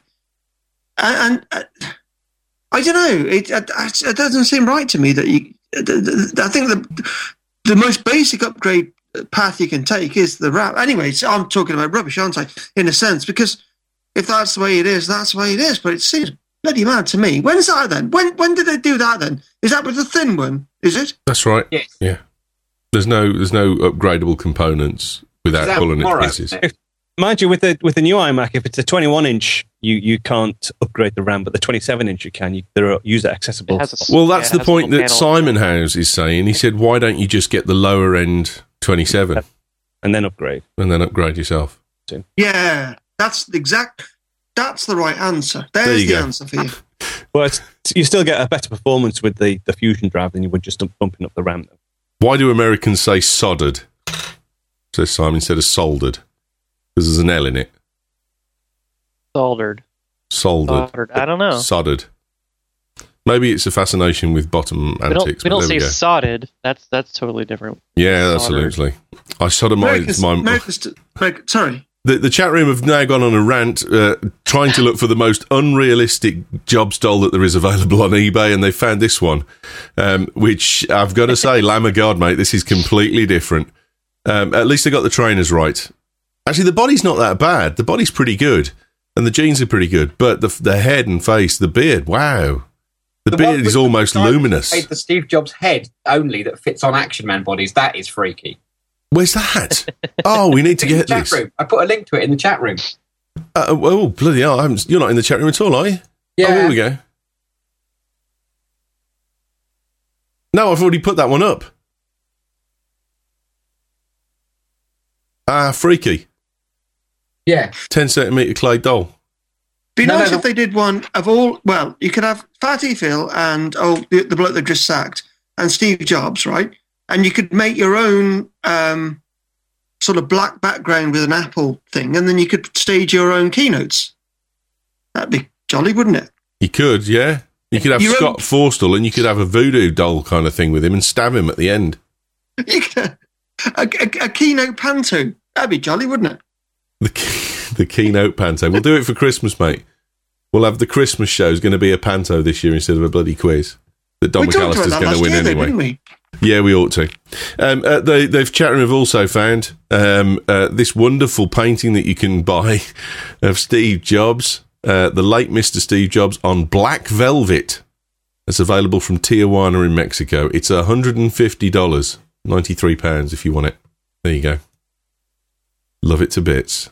Speaker 5: And, and uh, I don't know. It, it it doesn't seem right to me that you. I think the the most basic upgrade path you can take is the RAM. Anyway, so I'm talking about rubbish, aren't I? In a sense, because if that's the way it is, that's the way it is. But it seems bloody mad to me. When's that then? When when did they do that then? Is that with the thin one? Is it?
Speaker 1: That's right.
Speaker 2: Yes.
Speaker 1: Yeah. There's no there's no upgradable components without
Speaker 2: Is that
Speaker 1: pulling it to
Speaker 2: tomorrow,
Speaker 1: pieces.
Speaker 2: isn't it?
Speaker 3: Mind you, with the with the new iMac, if it's a twenty-one inch, you, you can't upgrade the RAM, but the twenty-seven inch you can. You, there are user accessible.
Speaker 4: It has a-
Speaker 3: spots.
Speaker 1: Well, that's
Speaker 4: Yeah, it
Speaker 1: the
Speaker 4: has a
Speaker 1: point
Speaker 4: little
Speaker 1: that
Speaker 4: panel.
Speaker 1: Simon House is saying. He said, "Why don't you just get the lower end twenty-seven
Speaker 3: and then upgrade.
Speaker 1: and then upgrade yourself?"
Speaker 5: Yeah, that's the exact. That's the right answer. There's
Speaker 1: There you
Speaker 5: the
Speaker 1: go.
Speaker 5: answer for you.
Speaker 3: Well, it's, you still get a better performance with the, the Fusion drive than you would just bumping up the RAM.
Speaker 1: Why do Americans say soldered? Says Simon instead of soldered, because there's an L in it.
Speaker 4: Soldered.
Speaker 1: Soldered.
Speaker 4: Soldered. I don't know.
Speaker 1: Soldered. Maybe it's a fascination with bottom
Speaker 4: We don't,
Speaker 1: antics.
Speaker 4: we
Speaker 1: but
Speaker 4: don't
Speaker 1: there
Speaker 4: say
Speaker 1: we go.
Speaker 4: sodded. That's that's totally different.
Speaker 1: Yeah,
Speaker 4: soldered.
Speaker 1: absolutely. I sodomized
Speaker 5: America's,
Speaker 1: my.
Speaker 5: America's, America, sorry.
Speaker 1: The, the chat room have now gone on a rant uh, trying to look for the most unrealistic job stole that there is available on eBay, and they found this one, um, which I've got to say, lamb of God, mate, this is completely different. Um, at least they got the trainers right. Actually, the body's not that bad. The body's pretty good, and the jeans are pretty good, but the, the head and face, the beard, wow. The,
Speaker 2: The one
Speaker 1: beard
Speaker 2: with
Speaker 1: is
Speaker 2: the
Speaker 1: almost
Speaker 2: design that
Speaker 1: luminous.
Speaker 2: made the Steve Jobs head only that fits on Action Man bodies. That is freaky.
Speaker 1: Where's that? Oh, we need to
Speaker 2: In the
Speaker 1: get
Speaker 2: chat
Speaker 1: this.
Speaker 2: room. I put a link to it in the chat room.
Speaker 1: Uh, oh, bloody hell. I haven't, you're not in the chat room at all, are you?
Speaker 2: Yeah.
Speaker 1: Oh, here we go. No, I've already put that one up. Ah, freaky.
Speaker 2: Yeah.
Speaker 1: ten centimetre clay doll.
Speaker 5: Be
Speaker 2: No,
Speaker 5: nice
Speaker 2: no,
Speaker 5: if they did one of all. Well, you could have Fatty Phil and oh, the, the bloke they've just sacked, and Steve Jobs, right? And you could make your own um, sort of black background with an Apple thing, and then you could stage your own keynotes. That'd be jolly, wouldn't it?
Speaker 1: You could, yeah. You could have
Speaker 5: Your
Speaker 1: Scott
Speaker 5: own-
Speaker 1: Forstall and you could have a voodoo doll kind of thing with him and stab him at the end.
Speaker 5: You could, a, a, a keynote panto. That'd be jolly, wouldn't it?
Speaker 1: The, key, the keynote panto. We'll do it for Christmas, mate. We'll have the Christmas show is going to be a panto this year instead of a bloody quiz that Don
Speaker 5: we talked
Speaker 1: McAllister's
Speaker 5: about that
Speaker 1: going to
Speaker 5: last
Speaker 1: win
Speaker 5: year, though,
Speaker 1: anyway.
Speaker 5: didn't we?
Speaker 1: Yeah, we ought to. Um, uh, they, they've chat room have also found um, uh, this wonderful painting that you can buy of Steve Jobs, uh, the late Mister Steve Jobs, on black velvet. It's available from Tijuana in Mexico. It's one hundred fifty dollars, ninety-three pounds if you want it. There you go. Love it to bits.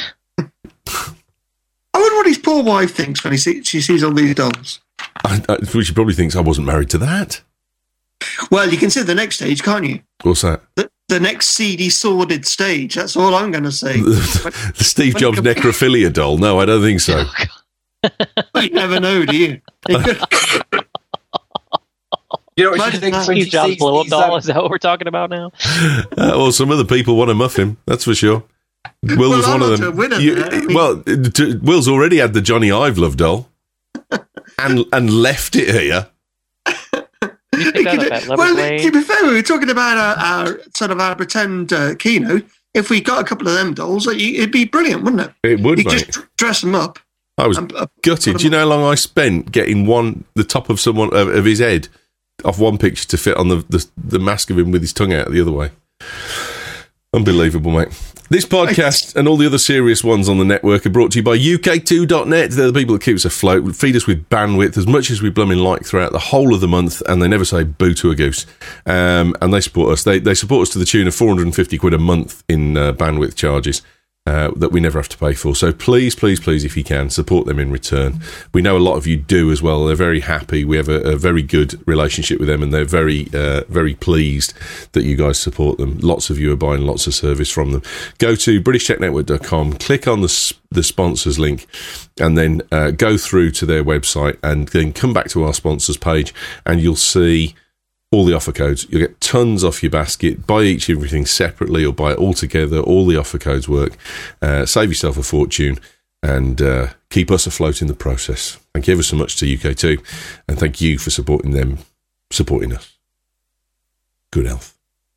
Speaker 5: I wonder what his poor wife thinks when he see, she sees all these dolls.
Speaker 1: I, I, she probably thinks I wasn't married to that.
Speaker 5: Well, you can see the next stage, can't you?
Speaker 1: What's that?
Speaker 5: The, the next seedy, sordid stage. That's all I'm going to say.
Speaker 1: the Steve
Speaker 5: when-
Speaker 1: Jobs necrophilia doll? No, I don't think so.
Speaker 5: You never know, do you?
Speaker 2: You You know what you think?
Speaker 4: Steve Jobs blow up doll? Is that what we're talking about now?
Speaker 1: Uh, well, some other people want to muff him. That's for sure. Will was
Speaker 5: well,
Speaker 1: one of them.
Speaker 5: Winner,
Speaker 1: you,
Speaker 5: I mean,
Speaker 1: well, t- Will's already had the Johnny Ive love doll, and and left it here.
Speaker 4: You pick that up at
Speaker 5: well,
Speaker 4: Lane.
Speaker 5: to be fair, we were talking about our, our sort of our pretend uh, keynote. If we got a couple of them dolls, it'd be brilliant, wouldn't it?
Speaker 1: It would,
Speaker 5: you
Speaker 1: mate.
Speaker 5: just dress them up.
Speaker 1: I was
Speaker 5: and, uh,
Speaker 1: gutted. Do you know how long I spent getting one the top of someone of, of his head off one picture to fit on the, the the mask of him with his tongue out the other way? Unbelievable, mate. This podcast and all the other serious ones on the network are brought to you by U K two dot net. They're the people that keep us afloat, feed us with bandwidth as much as we blooming like throughout the whole of the month, and they never say boo to a goose. Um, and they support us. They they support us to the tune of four hundred fifty quid a month in uh, bandwidth charges. Uh, that we never have to pay for. So please, please, please, if you can, support them in return. We know a lot of you do as well. They're very happy. We have a, a very good relationship with them, and they're very, uh, very pleased that you guys support them. Lots of you are buying lots of service from them. Go to british tech network dot com, click on the, the sponsors link, and then uh, go through to their website, and then come back to our sponsors page, and you'll see all the offer codes. You'll get tons off your basket. Buy each everything separately or buy it all together. All the offer codes work. Uh, save yourself a fortune and uh, keep us afloat in the process. Thank you ever so much to U K two, and thank you for supporting them, supporting us. Good health.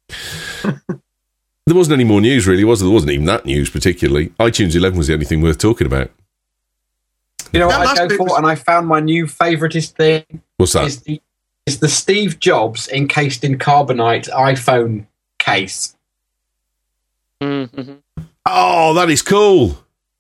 Speaker 1: There wasn't any more news, really, was there? There wasn't even that news particularly. iTunes eleven was the only thing worth talking about.
Speaker 2: You know
Speaker 5: That
Speaker 2: what I
Speaker 5: last
Speaker 2: go
Speaker 5: bit
Speaker 2: for,
Speaker 5: was-
Speaker 2: and I found my new favouriteest thing.
Speaker 1: What's that?
Speaker 2: Is the is the Steve Jobs encased in carbonite iPhone case.
Speaker 4: Mm-hmm.
Speaker 1: Oh, that is cool.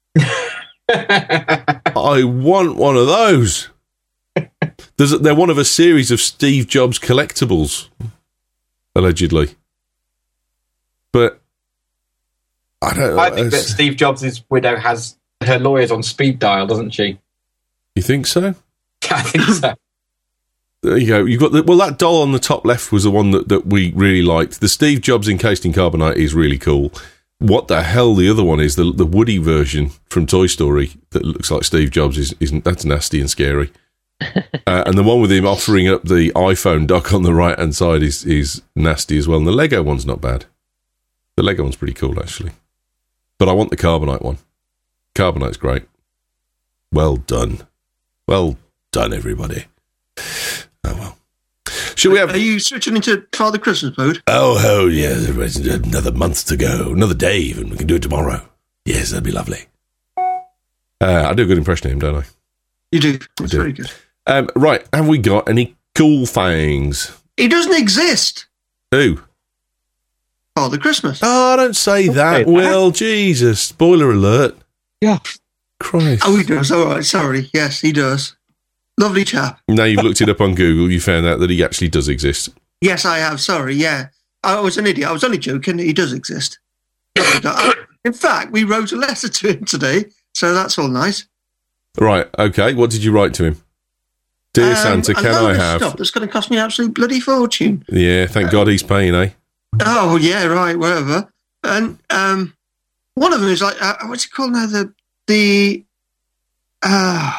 Speaker 1: I want one of those. There's, they're one of a series of Steve Jobs collectibles, allegedly. But I don't know.
Speaker 2: I think that Steve Jobs' widow has her lawyers on speed dial, doesn't she?
Speaker 1: You think so?
Speaker 2: I think so.
Speaker 1: There you go. You've got the, well, that doll on the top left was the one that, that we really liked. The Steve Jobs encased in carbonite is really cool. What the hell the other one is, the the Woody version from Toy Story that looks like Steve Jobs is isn't that's nasty and scary. uh, and the one with him offering up the iPhone dock on the right hand side is is nasty as well. And the Lego one's not bad. The Lego one's pretty cool actually. But I want the carbonite one. Carbonite's great. Well done. Well done, everybody. Oh well. Should we have?
Speaker 5: Are you switching into Father Christmas mode?
Speaker 1: Oh hell yeah! There's another month to go, another day even. We can do it tomorrow. Yes, that'd be lovely. Uh, I do a good impression of him, don't I?
Speaker 5: You do. It's
Speaker 1: do.
Speaker 5: very good.
Speaker 1: Um, right, have we got any cool things?
Speaker 5: He doesn't exist.
Speaker 1: Who?
Speaker 5: Father Christmas.
Speaker 1: Oh, don't say
Speaker 3: Don't
Speaker 1: that,
Speaker 3: say that.
Speaker 1: Will. Jesus, spoiler alert.
Speaker 3: Yeah.
Speaker 1: Christ.
Speaker 5: Oh, he does. All right. Sorry. Yes, he does. Lovely chap.
Speaker 1: Now you've looked it up on Google, you found out that he actually does exist.
Speaker 5: Yes, I have. Sorry. Yeah. I was an idiot. I was only joking. He does exist. Lovely guy. In fact, we wrote a letter to him today, so that's all nice.
Speaker 1: Right, okay. What did you write to him? Dear
Speaker 5: Um,
Speaker 1: Santa,
Speaker 5: a
Speaker 1: can
Speaker 5: load
Speaker 1: I
Speaker 5: of
Speaker 1: have...
Speaker 5: stuff that's going to cost me absolute bloody fortune.
Speaker 1: Yeah, thank God he's paying, eh?
Speaker 5: Oh, yeah, right, whatever. And um, one of them is like, uh, what's it called now? The, the, uh,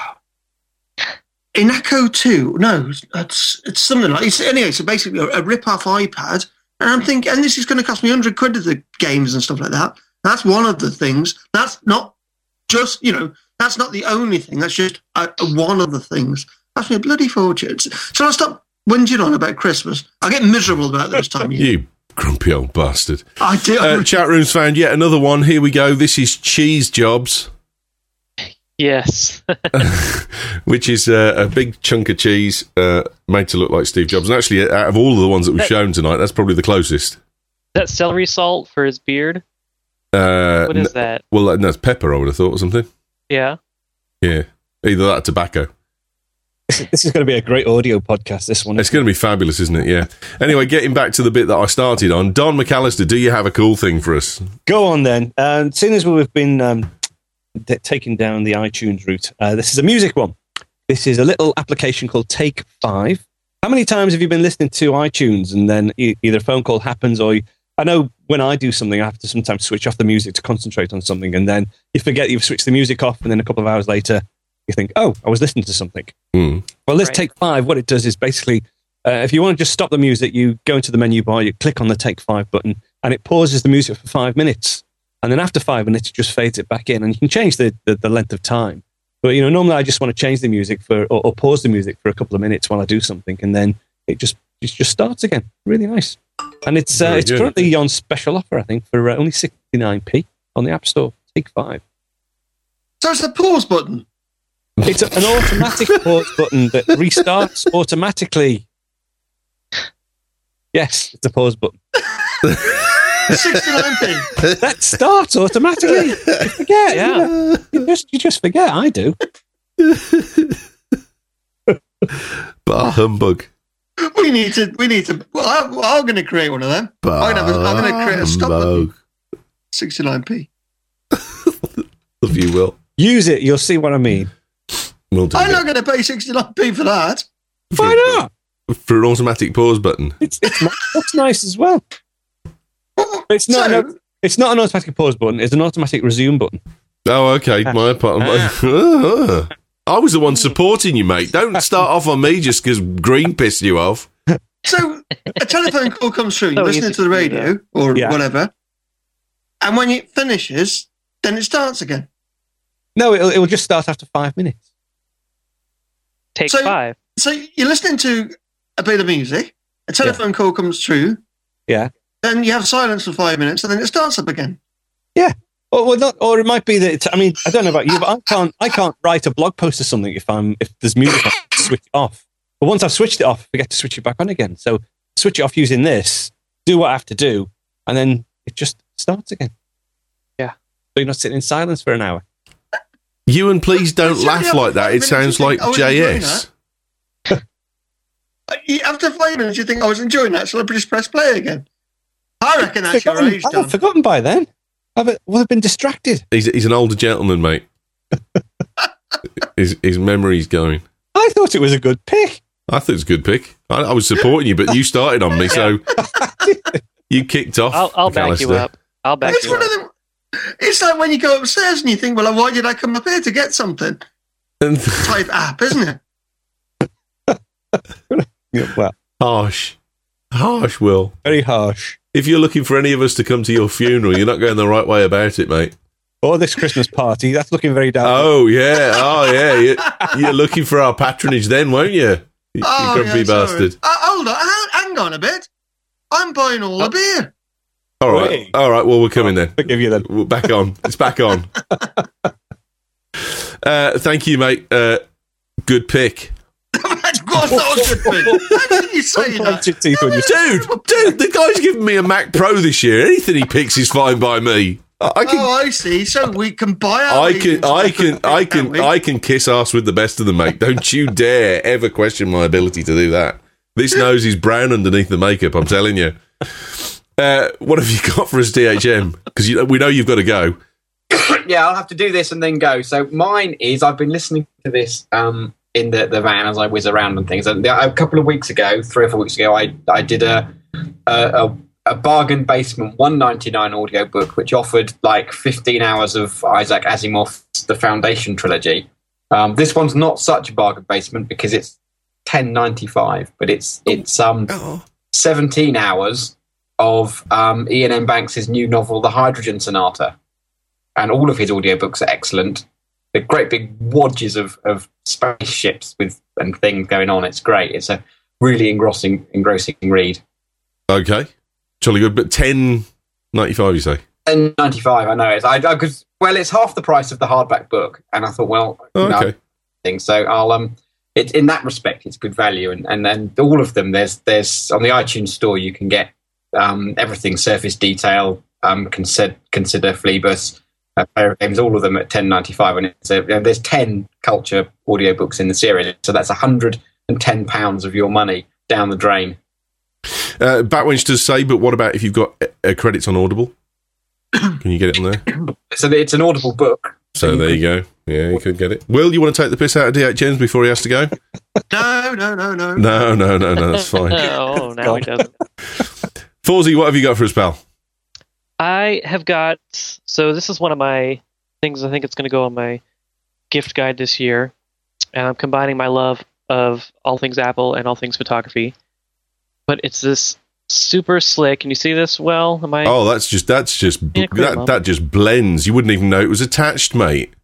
Speaker 5: Inaco two. No, it's, it's something like, it's, anyway, so basically a, a rip-off iPad. And I'm thinking, and this is going to cost me one hundred quid of the games and stuff like that. That's one of the things. That's not just, you know, that's not the only thing. That's just uh, one of the things. That's me a bloody fortune. So I stop whinging on about Christmas. I get miserable about this time of year.
Speaker 1: You grumpy old bastard.
Speaker 5: I do.
Speaker 1: Uh, chat room's found yet another one. Here we go. This is Cheese Jobs,
Speaker 4: Yes.
Speaker 1: which is uh, a big chunk of cheese uh, made to look like Steve Jobs. And actually, out of all of the ones that we've
Speaker 4: That-
Speaker 1: shown tonight, that's probably the closest.
Speaker 4: That celery salt for his beard.
Speaker 1: Uh,
Speaker 4: What is
Speaker 1: n-
Speaker 4: that?
Speaker 1: Well, uh, no, it's pepper, I would have thought, or something.
Speaker 4: Yeah.
Speaker 1: Yeah. Either that or tobacco.
Speaker 3: This is going to be a great audio podcast, this one.
Speaker 1: It's going to be fabulous, isn't it? Yeah. Anyway, getting back to the bit that I started on, Don McAllister, do you have a cool thing for us?
Speaker 3: Go on then. Um, seeing as we've been um, d- taking down the iTunes route, uh, this is a music one. This is a little application called Take Five. How many times have you been listening to iTunes and then e- either a phone call happens or... You, I know when I do something, I have to sometimes switch off the music to concentrate on something, and then you forget you've switched the music off, and then a couple of hours later, you think, oh, I was listening to something.
Speaker 1: Mm.
Speaker 3: Well, this
Speaker 4: Right.
Speaker 3: Take Five, what it does is basically Uh, if you want to just stop the music, you go into the menu bar, you click on the Take Five button, and it pauses the music for five minutes. And then after five minutes, it just fades it back in, and you can change the, the, the length of time. But, you know, normally I just want to change the music for, or, or pause the music for a couple of minutes while I do something, and then it just it just starts again. Really nice. And it's uh, it's good. Currently on special offer, I think, for uh, only sixty-nine p on the App Store. Take Five.
Speaker 5: So it's a pause button.
Speaker 3: It's a, an automatic pause button that restarts automatically. Yes, it's a pause button.
Speaker 5: sixty-nine p.
Speaker 3: That starts automatically. You forget, yeah. You just, you just forget. I do.
Speaker 1: Bah humbug.
Speaker 5: We need to. We need to. Well, I, well, I'm going to create one of them.
Speaker 1: Bah
Speaker 5: I'm going to create a stop
Speaker 1: humbug.
Speaker 5: button. sixty-nine p.
Speaker 1: If you will.
Speaker 3: Use it. You'll see what I mean.
Speaker 1: We'll do
Speaker 5: I'm
Speaker 1: it.
Speaker 5: not going to pay sixty-nine p for that.
Speaker 3: Why not?
Speaker 1: For an automatic pause button.
Speaker 3: It's it's not, that's nice as well. It's not.
Speaker 5: So-
Speaker 3: an, it's not an automatic pause button. It's an automatic resume button.
Speaker 1: Oh, okay. My part.
Speaker 3: Ah.
Speaker 1: I was the one supporting you, mate. Don't start off on me just because Green pissed you off.
Speaker 5: So a telephone call comes through. You're
Speaker 4: So
Speaker 5: listening
Speaker 4: easy
Speaker 5: to the
Speaker 4: to do
Speaker 5: radio or
Speaker 3: Yeah.
Speaker 5: whatever, and when it finishes, then it starts again.
Speaker 3: No, it'll, it'll just start after five minutes.
Speaker 4: Take
Speaker 5: So-
Speaker 4: Five.
Speaker 5: So you're listening to a bit of music. A telephone call comes through.
Speaker 3: Yeah.
Speaker 5: Then you have silence for five minutes, and then it starts up again.
Speaker 3: Or, well, not, or it might be that it's, I mean, I don't know about you, but I can't, I can't write a blog post or something if I'm, if there's music on, switch it off. But once I've switched it off, I forget to switch it back on again. So switch it off using this, do what I have to do, and then it just starts again.
Speaker 4: Yeah.
Speaker 3: So you're not sitting in silence for an hour.
Speaker 1: You and please don't
Speaker 5: So
Speaker 1: laugh
Speaker 5: after
Speaker 1: like that.
Speaker 5: five
Speaker 1: It
Speaker 5: minutes,
Speaker 1: sounds
Speaker 5: you
Speaker 1: like
Speaker 5: think, "Oh,
Speaker 1: J
Speaker 5: you're doing
Speaker 1: S.
Speaker 5: Uh, you- After five minutes, you think, I was enjoying that, so I just press play again. I reckon that's your
Speaker 3: Forgotten,
Speaker 5: age,
Speaker 3: I've
Speaker 5: Don.
Speaker 3: forgotten by then. I've, well, I've been distracted.
Speaker 1: He's, he's an older gentleman, mate. his, his memory's going.
Speaker 3: I thought it was a good pick.
Speaker 1: I thought it was a good pick. I, I was supporting you, but you started on me, so you kicked off.
Speaker 4: I'll, I'll back you
Speaker 1: McAllister.
Speaker 4: up. I'll back
Speaker 5: It's
Speaker 4: you
Speaker 5: one
Speaker 4: up.
Speaker 5: of them. It's like when you go upstairs and you think, well, why did I come up here to get something?
Speaker 1: And
Speaker 5: Type app, isn't it?
Speaker 3: Yeah, well,
Speaker 1: harsh. Harsh, Will.
Speaker 3: very harsh.
Speaker 1: If you're looking for any of us to come to your funeral, you're not going the right way about it, mate.
Speaker 3: Or this Christmas party, that's looking very down.
Speaker 1: Oh, yeah. Oh, yeah. You're, you're looking for our patronage then, won't you? You,
Speaker 5: Oh,
Speaker 1: you grumpy
Speaker 5: yeah, sorry.
Speaker 1: bastard.
Speaker 5: Uh, hold on, hang, hang on a bit. I'm buying all the beer.
Speaker 1: All right.
Speaker 3: Wait.
Speaker 1: All right. Well, we're coming then.
Speaker 3: Forgive you then.
Speaker 1: We're back on. It's back on. Uh, thank you, mate. Uh, good pick.
Speaker 5: That's God, that was a good thing. How did you say
Speaker 3: Don't
Speaker 5: that?
Speaker 3: punch your teeth when you
Speaker 1: Dude, dude, the guy's giving me a Mac Pro this year. Anything he picks is fine by me. I I can,
Speaker 5: Oh, I see. So we can buy our
Speaker 1: I
Speaker 5: beers
Speaker 1: can,
Speaker 5: and
Speaker 1: I
Speaker 5: stuff,
Speaker 1: can, I
Speaker 5: can't
Speaker 1: can,
Speaker 5: we?
Speaker 1: I can kiss ass with the best of them, mate. Don't you dare ever question my ability to do that. This nose is brown underneath the makeup. I'm telling you. Uh, what have you got for us, D H M? Because you know, we know you've got to go.
Speaker 2: Yeah, I'll have to do this and then go. So mine is I've been listening to this um, in the, the van as I whiz around and things. And a couple of weeks ago, three or four weeks ago, I I did a a, a, a bargain basement one ninety-nine audio book, which offered like fifteen hours of Isaac Asimov's The Foundation trilogy. Um, this one's not such a bargain basement because it's ten ninety-five, but it's it's um seventeen hours of um, Ian M. Banks' new novel, The Hydrogen Sonata. And all of his audiobooks are excellent. They're great big wadges of, of spaceships with and things going on. It's great. It's a really engrossing engrossing read.
Speaker 1: Okay, jolly good. But ten ninety-five, you say?
Speaker 2: And ninety-five, I know it's. I, I could, well, it's half the price of the hardback book, and I thought, well,
Speaker 1: Oh,
Speaker 2: no,
Speaker 1: okay.
Speaker 2: thing. So I'll um, it's in that respect, it's good value, and and then all of them. There's there's on the iTunes store you can get um everything, Surface Detail, um, consider consider Fleabus. Uh, Player of Games, all of them at ten ninety-five, and it's a, there's ten culture audiobooks in the series, so that's one hundred ten pounds of your money down the drain.
Speaker 1: Uh, Batwench does say, but what about if you've got uh, credits on Audible? Can you get it on there?
Speaker 2: So it's an Audible book.
Speaker 1: So there you go. Yeah, you could get it. Will, you want to take the piss out of D H M's before he has to go?
Speaker 5: No, no, no, no.
Speaker 1: No, no, no, no, that's fine.
Speaker 4: Oh, now he doesn't.
Speaker 1: Forzy, what have you got for us, pal?
Speaker 4: I have got, so this is one of my things I think it's going to go on my gift guide this year. And I'm combining my love of all things Apple and all things photography. but it's this super slick. Can you see this well? Am I?
Speaker 1: Oh, that's just that's just
Speaker 4: Yeah, cool,
Speaker 1: that
Speaker 4: Mum.
Speaker 1: that just blends. You wouldn't even know it was attached, mate.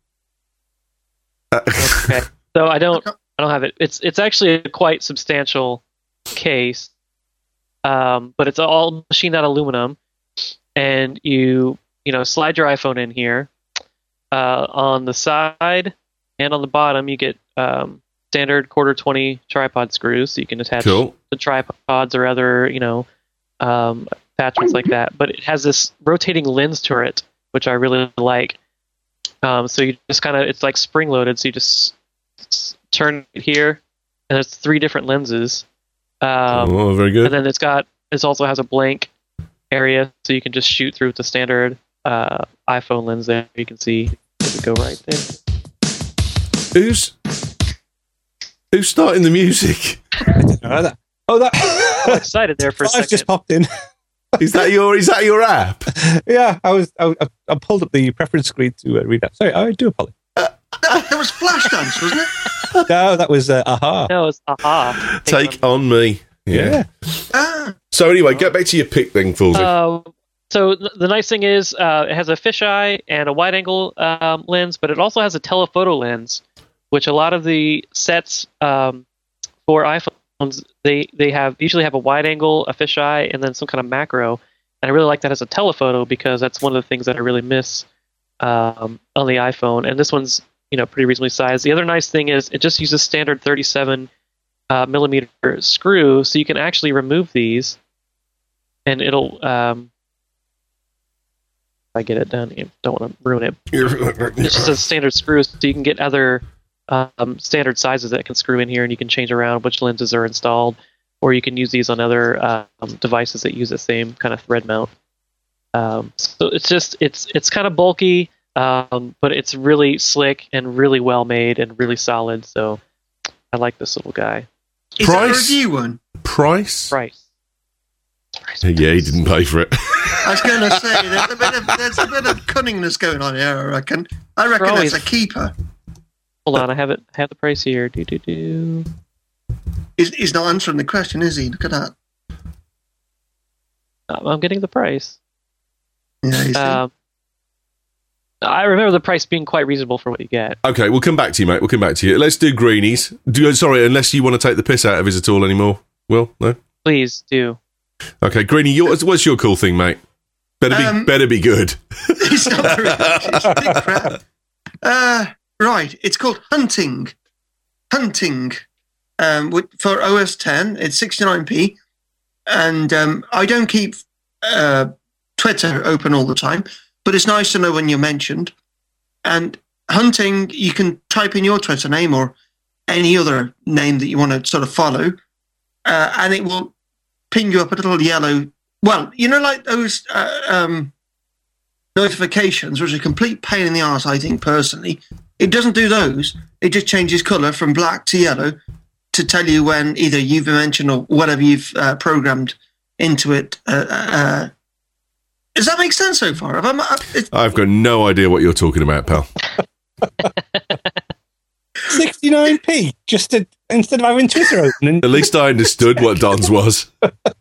Speaker 4: Okay. So I don't I don't have it. It's it's actually a quite substantial case, um, but it's all machined out aluminum, and you you know slide your iPhone in here. Uh, on the side and on the bottom, you get um, standard quarter twenty tripod screws, so you can attach
Speaker 1: Cool.
Speaker 4: the tripods or other you know um, attachments like that. But it has this rotating lens turret, which I really like. Um, so you just kind of it's like spring loaded, so you just s- turn it here, and there's three different lenses. Um,
Speaker 1: oh, very good.
Speaker 4: and then it's got it also has a blank area, so you can just shoot through with the standard uh, iPhone lens there. You can see it would go right there.
Speaker 1: Who's who's starting the music?
Speaker 3: Oh, that. Oh, that.
Speaker 4: I'm excited there for a
Speaker 3: I've
Speaker 4: second.
Speaker 3: just popped in.
Speaker 1: Is that your is that your app?
Speaker 3: Yeah, I was. I, I pulled up the preference screen to uh, read that. Sorry, I do apologize.
Speaker 5: That, that was Flashdance, wasn't it?
Speaker 3: No, that was uh, aha.
Speaker 4: No, it's aha.
Speaker 1: Take on me. Yeah.
Speaker 5: Ah,
Speaker 1: So anyway, get back to your pick thing, Foolsy.
Speaker 4: Uh, so th- the nice thing is uh, it has a fisheye and a wide-angle um, lens, but it also has a telephoto lens, which a lot of the sets um, for iPhones they they have usually have a wide-angle, a fisheye, and then some kind of macro. And I really like that as a telephoto because that's one of the things that I really miss um, on the iPhone. And this one's you know pretty reasonably sized. The other nice thing is it just uses standard thirty-seven uh, millimeter screw, so you can actually remove these, and it'll. Um, if I get it done, I don't want to ruin it. It's just a standard screw, so you can get other um, standard sizes that can screw in here, and you can change around which lenses are installed, or you can use these on other um, devices that use the same kind of thread mount. Um, so it's just it's it's kind of bulky, um, but it's really slick and really well made and really solid. So I like this little guy.
Speaker 5: is
Speaker 1: Price?
Speaker 5: it a review one?
Speaker 1: Price?
Speaker 4: Price.
Speaker 1: Yeah, he didn't pay for it.
Speaker 5: I was going to say there's a bit of there's a bit of cunningness going on here. I reckon. I reckon
Speaker 4: They're
Speaker 5: that's
Speaker 4: always-
Speaker 5: a keeper.
Speaker 4: Hold on, I have it. I have the price here. Do do do.
Speaker 5: He's, he's not answering the question, is he? Look at that.
Speaker 4: I'm getting the price.
Speaker 5: Yeah, he's
Speaker 4: Um, I remember the price being quite reasonable for what you get.
Speaker 1: Okay, we'll come back to you, mate. We'll come back to you. Let's do greenies. Do, sorry, unless you want to take the piss out of us at all anymore. Will? No?
Speaker 4: Please do.
Speaker 1: Okay, Greenie, your, what's your cool thing, mate? Better be
Speaker 5: Um,
Speaker 1: better be good.
Speaker 5: It's not very much. It's big crap. Uh, right. It's called Hunting. Hunting. Um, with, for O S ten, it's sixty-nine p. And um, I don't keep uh, Twitter open all the time, but it's nice to know when you're mentioned. And Hunting, you can type in your Twitter name or any other name that you want to sort of follow, uh, and it will ping you up a little yellow. Well, you know, like those uh, um, notifications, which are a complete pain in the arse, I think, personally. It doesn't do those. It just changes colour from black to yellow to tell you when either you've been mentioned or whatever you've uh, programmed into it. Uh, uh, does that make sense so far? Have I, uh, it's,
Speaker 1: I've got no idea what you're talking about, pal.
Speaker 3: sixty-nine p just to, instead of having Twitter open. And,
Speaker 1: At least I understood what Don's was.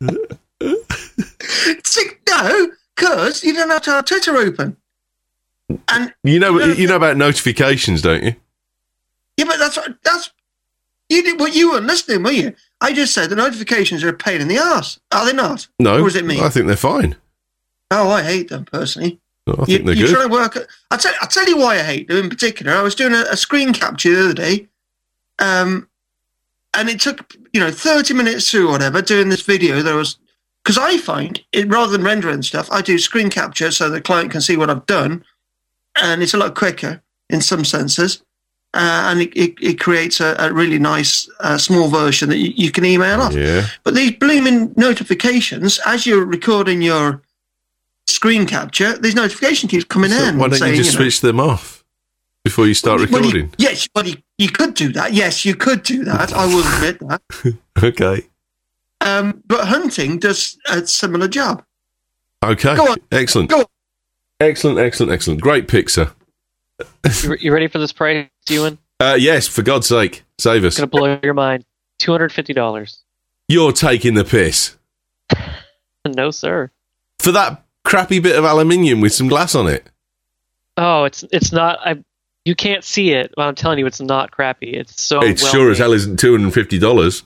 Speaker 5: it's, no, because you don't have to have Twitter open. And
Speaker 1: You know, you know about notifications, don't you?
Speaker 5: yeah, but that's that's you did what you weren't listening, were you? I just said the notifications are a pain in the arse. Are they not?
Speaker 1: No,
Speaker 5: Or is it me?
Speaker 1: I think they're fine.
Speaker 5: Oh, I hate them personally.
Speaker 1: I think
Speaker 5: You,
Speaker 1: they're
Speaker 5: you
Speaker 1: good.
Speaker 5: try to work. I'll tell, I'll tell you why I hate them in particular. I was doing a, a screen capture the other day, um, and it took you know thirty minutes through whatever doing this video. There was because I find it rather than rendering stuff, I do screen capture so the client can see what I've done, and it's a lot quicker in some senses, uh, and it, it, it creates a, a really nice uh, small version that you, you can email off.
Speaker 1: Yeah.
Speaker 5: But these blooming notifications, as you're recording your screen capture, these notifications keep coming
Speaker 1: So
Speaker 5: in.
Speaker 1: why don't
Speaker 5: saying,
Speaker 1: you just
Speaker 5: know,
Speaker 1: switch them off before you start
Speaker 5: well, you-
Speaker 1: recording?
Speaker 5: yes, well, you, you could do that. Yes, you could do that. I will admit that.
Speaker 1: Okay.
Speaker 5: Um, but Hunting does a similar job.
Speaker 1: Okay.
Speaker 5: Go on.
Speaker 1: Excellent.
Speaker 5: Go on.
Speaker 1: Excellent, excellent, excellent. Great pick, sir.
Speaker 4: You, you ready for this price, Ewan?
Speaker 1: Uh, yes, for God's sake, save us.
Speaker 4: It's gonna blow your mind. Two hundred fifty dollars.
Speaker 1: You're taking the piss.
Speaker 4: No, sir.
Speaker 1: For that crappy bit of aluminium with some glass on it.
Speaker 4: Oh, it's it's not. I you can't see it, but I'm telling you, it's not crappy. It's so.
Speaker 1: It's
Speaker 4: well
Speaker 1: sure
Speaker 4: made.
Speaker 1: as hell isn't two hundred and fifty dollars.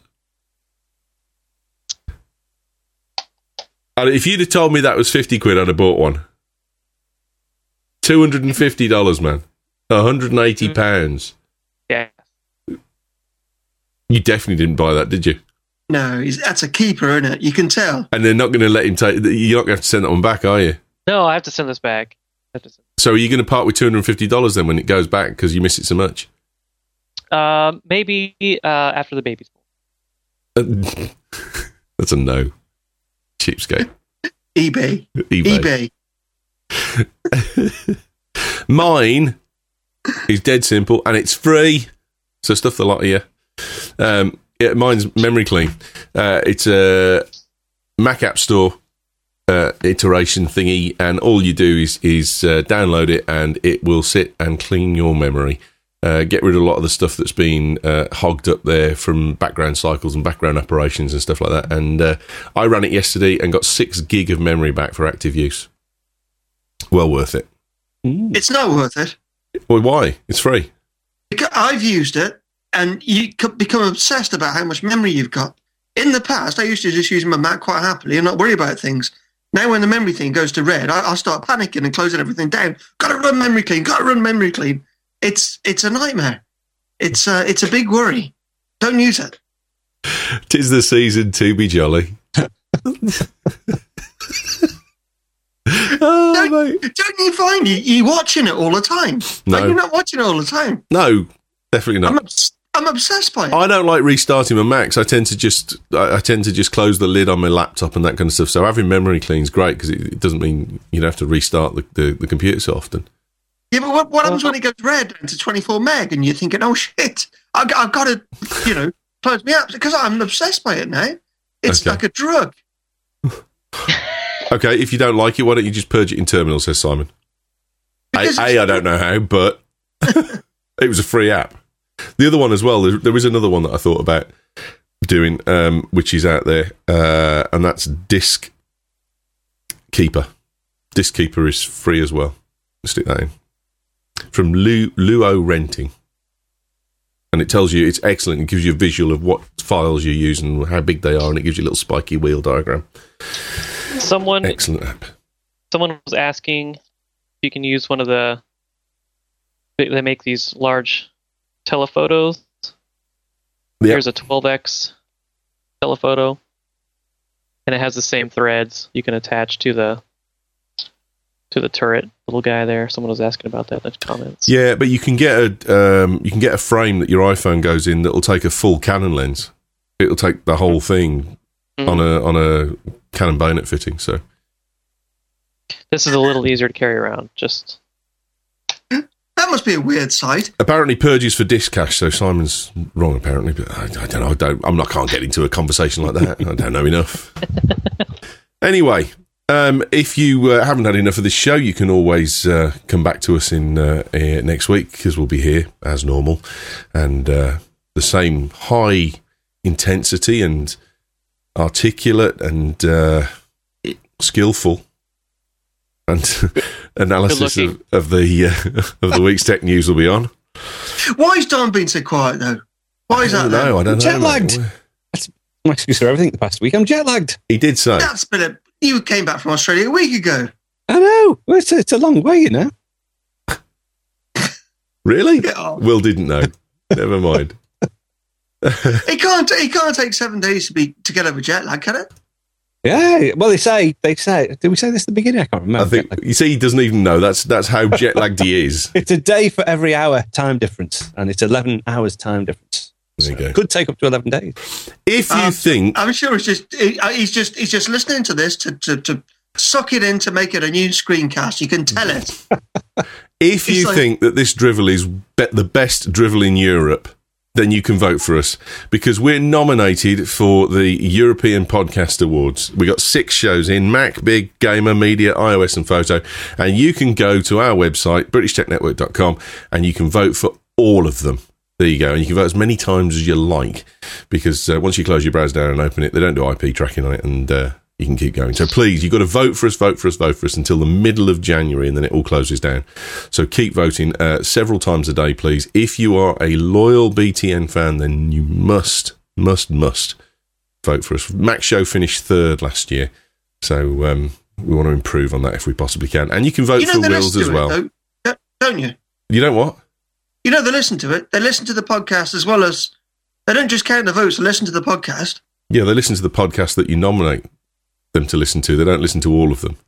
Speaker 1: If you'd have told me that was fifty quid, I'd have bought one. Two hundred and fifty dollars, man. One hundred and eighty pounds.
Speaker 4: Yeah.
Speaker 1: You definitely didn't buy that, did you?
Speaker 5: No, he's, that's a keeper, isn't it? You can tell.
Speaker 1: And they're not going to let him take. You're not going to have to send that one back, are you?
Speaker 4: No, I have to send this back. I have to send
Speaker 1: So are you going to part with two hundred and fifty dollars then when it goes back because you miss it so much?
Speaker 4: Uh, maybe uh, after the baby's born.
Speaker 1: That's a no. Cheapskate.
Speaker 5: eBay.
Speaker 1: eBay.
Speaker 5: eBay.
Speaker 1: Mine is dead simple and it's free. So stuff the lot of you. Um, yeah, mine's Memory Clean. Uh, it's a Mac App Store uh, iteration thingy, and all you do is is uh, download it, and it will sit and clean your memory. Uh, get rid of a lot of the stuff that's been uh, hogged up there from background cycles and background operations and stuff like that. And uh, I ran it yesterday and got six gig of memory back for active use. Well worth it.
Speaker 5: It's not worth it.
Speaker 1: Well, why? It's free.
Speaker 5: Because I've used it, and you could become obsessed about how much memory you've got. In the past, I used to just use my Mac quite happily and not worry about things. Now, when the memory thing goes to red, I, I'll start panicking and closing everything down. Got to run memory clean. Got to run memory clean. It's it's a nightmare. It's uh, it's a big worry. Don't use it.
Speaker 1: 'Tis the season to be jolly. Oh,
Speaker 5: don't,
Speaker 1: mate.
Speaker 5: don't you find you you watching it all the time?
Speaker 1: No.
Speaker 5: Like, you're not watching it all the time.
Speaker 1: No, definitely not.
Speaker 5: I'm obs- I'm obsessed by it.
Speaker 1: I don't like restarting my Macs. I tend to just I, I tend to just close the lid on my laptop and that kind of stuff. So having memory clean is great because it, it doesn't mean you don't have to restart the, the, the computer so often.
Speaker 5: Yeah, but what, what happens when it goes red into twenty-four meg and you're thinking, oh shit, I, I've got to, you know, close me up because I'm obsessed by it now. It's
Speaker 1: Okay.
Speaker 5: like a drug.
Speaker 1: Okay, if you don't like it, why don't you just purge it in terminal, says Simon. A,
Speaker 5: Because
Speaker 1: a I don't know how, but it was a free app. The other one as well, there, there is another one that I thought about doing, um, which is out there, uh, and that's Disk Keeper. Disk Keeper is free as well. Stick that in. From Lu- Luo Renting. And it tells you, it's excellent. It gives you a visual of what files you're using, how big they are, and it gives you a little spiky wheel diagram.
Speaker 4: Someone,
Speaker 1: Excellent app.
Speaker 4: someone was asking if you can use one of the. They, they make these large telephotos.
Speaker 1: Yep.
Speaker 4: Here's a twelve x telephoto, and it has the same threads you can attach to the to the turret. Little guy there. Someone was asking about that in the comments.
Speaker 1: Yeah, but you can get a um, you can get a frame that your iPhone goes in that'll take a full Canon lens. It'll take the whole thing
Speaker 4: Mm.
Speaker 1: on a on a Canon bayonet fitting. So
Speaker 4: This is a little easier to carry around. Just
Speaker 5: That must be a weird sight.
Speaker 1: apparently purges for disk cache. So Simon's wrong apparently, but I, I don't know. I don't. I'm not. Can't get into a conversation like that. I don't know enough. Anyway. Um, if you uh, haven't had enough of this show, you can always uh, come back to us in uh, uh, next week because we'll be here as normal and uh, the same high intensity and articulate and uh, skillful and analysis of, of the uh, of the week's tech news will be on.
Speaker 5: Why has Don been so quiet though? Why is
Speaker 1: I
Speaker 5: that?
Speaker 1: don't know. I don't know.
Speaker 3: Jet lagged. That's my excuse for everything the past week. I'm jet lagged.
Speaker 1: He did say.
Speaker 5: That's been a. You came back from Australia a week ago.
Speaker 3: I know. Well, it's, a, it's a long way, you know.
Speaker 1: Really?
Speaker 5: Yeah.
Speaker 1: Will didn't know. Never mind.
Speaker 5: It can't. It can't take seven days to be to get over jet lag, can it?
Speaker 3: Yeah. Well, they say. They say. Did we say this at the beginning? I can't remember.
Speaker 1: I think you see, he doesn't even know. That's that's how jet lagged he is.
Speaker 3: It's a day for every hour time difference, and it's eleven hours time difference.
Speaker 1: There you
Speaker 3: So
Speaker 1: go.
Speaker 3: it could take up to eleven days.
Speaker 1: If you
Speaker 5: Um,
Speaker 1: think
Speaker 5: I'm sure it's just he- uh, he's just he's just listening to this to, to, to suck it in to make it a new screencast. You can tell it.
Speaker 1: If
Speaker 5: It's
Speaker 1: you
Speaker 5: like-
Speaker 1: think that this drivel is be- the best drivel in Europe, then you can vote for us because we're nominated for the European Podcast Awards. We got six shows in Mac, Big, Gamer, Media, iOS and Photo. And you can go to our website, british tech network dot com, and you can vote for all of them. There you go. And you can vote as many times as you like, because uh, once you close your browser down and open it, they don't do I P tracking on it, and uh, you can keep going. So please, you've got to vote for us, vote for us, vote for us until the middle of January, and then it all closes down. So keep voting uh, several times a day, please. If you are a loyal B T N fan, then you must, must, must vote for us. Max Show finished third last year, so um, we want to improve on that if we possibly can. And you can vote
Speaker 5: you know
Speaker 1: for Wills as well.
Speaker 5: It, though, don't you?
Speaker 1: You don't what?
Speaker 5: You know, they listen to it. They listen to the podcast as well as... They don't just count the votes, they listen to the podcast.
Speaker 1: Yeah, they listen to the podcast that you nominate them to listen to. They don't listen to all of them.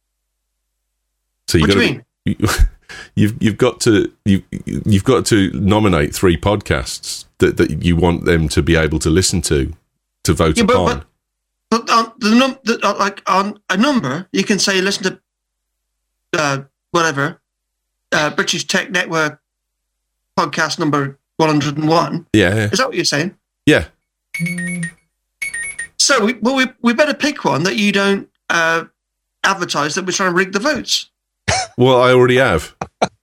Speaker 1: So
Speaker 5: what do you
Speaker 1: to,
Speaker 5: mean?
Speaker 1: You, you've you've got to you you've got to nominate three podcasts that, that you want them to be able to listen to to vote
Speaker 5: yeah, but,
Speaker 1: upon.
Speaker 5: But, but on the num the, uh, like on a number, you can say listen to uh, whatever uh, British Tech Network podcast number one hundred and one.
Speaker 1: Yeah, yeah.
Speaker 5: Is that what you're saying?
Speaker 1: Yeah.
Speaker 5: So we well we we better pick one that you don't uh, advertise that we're trying to rig the votes.
Speaker 1: Well, I already have.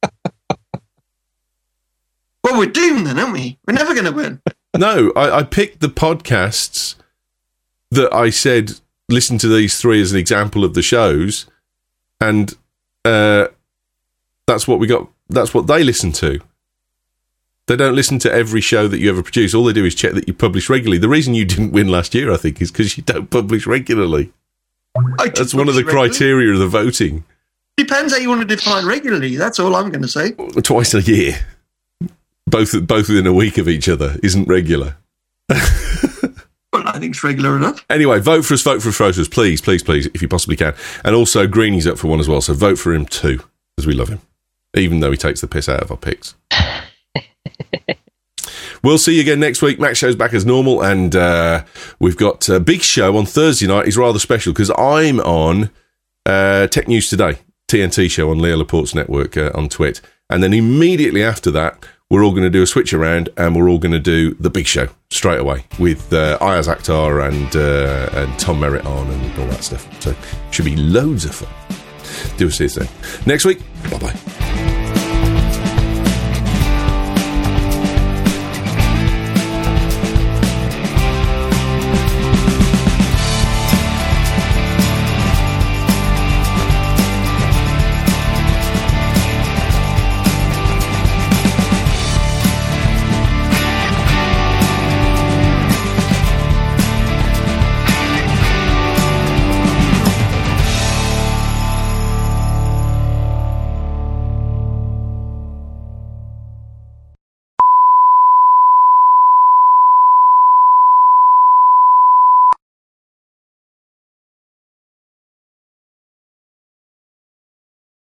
Speaker 5: Well, we're doomed then, aren't we? We're never going to win.
Speaker 1: No, I, I picked the podcasts that I said listen to these three as an example of the shows, and uh, that's what we got. That's what they listen to. They don't listen to every show that you ever produce. All they do is check that you publish regularly. The reason you didn't win last year, I think, is because you don't publish regularly. That's one of the regularly. criteria of the voting.
Speaker 5: Depends how you want to define regularly. That's all I'm going to say.
Speaker 1: Twice a year. Both both within a week of each other isn't regular.
Speaker 5: Well, I think it's regular enough.
Speaker 1: Anyway, vote for us, vote for us, vote for us, please, please, please, if you possibly can. And also, Greeny's up for one as well, so vote for him too, because we love him, even though he takes the piss out of our picks. We'll see you again next week. Max Show's back as normal, and uh, we've got a big show on Thursday night. It's rather special because I'm on uh, Tech News Today, T N T show on Leo Laporte's network uh, on Twit. And then immediately after that, we're all going to do a switch around, and we're all going to do the big show straight away with uh, Ayaz Akhtar and, uh, and Tom Merritt on and all that stuff. So it should be loads of fun. Do see you soon. Next week, bye-bye.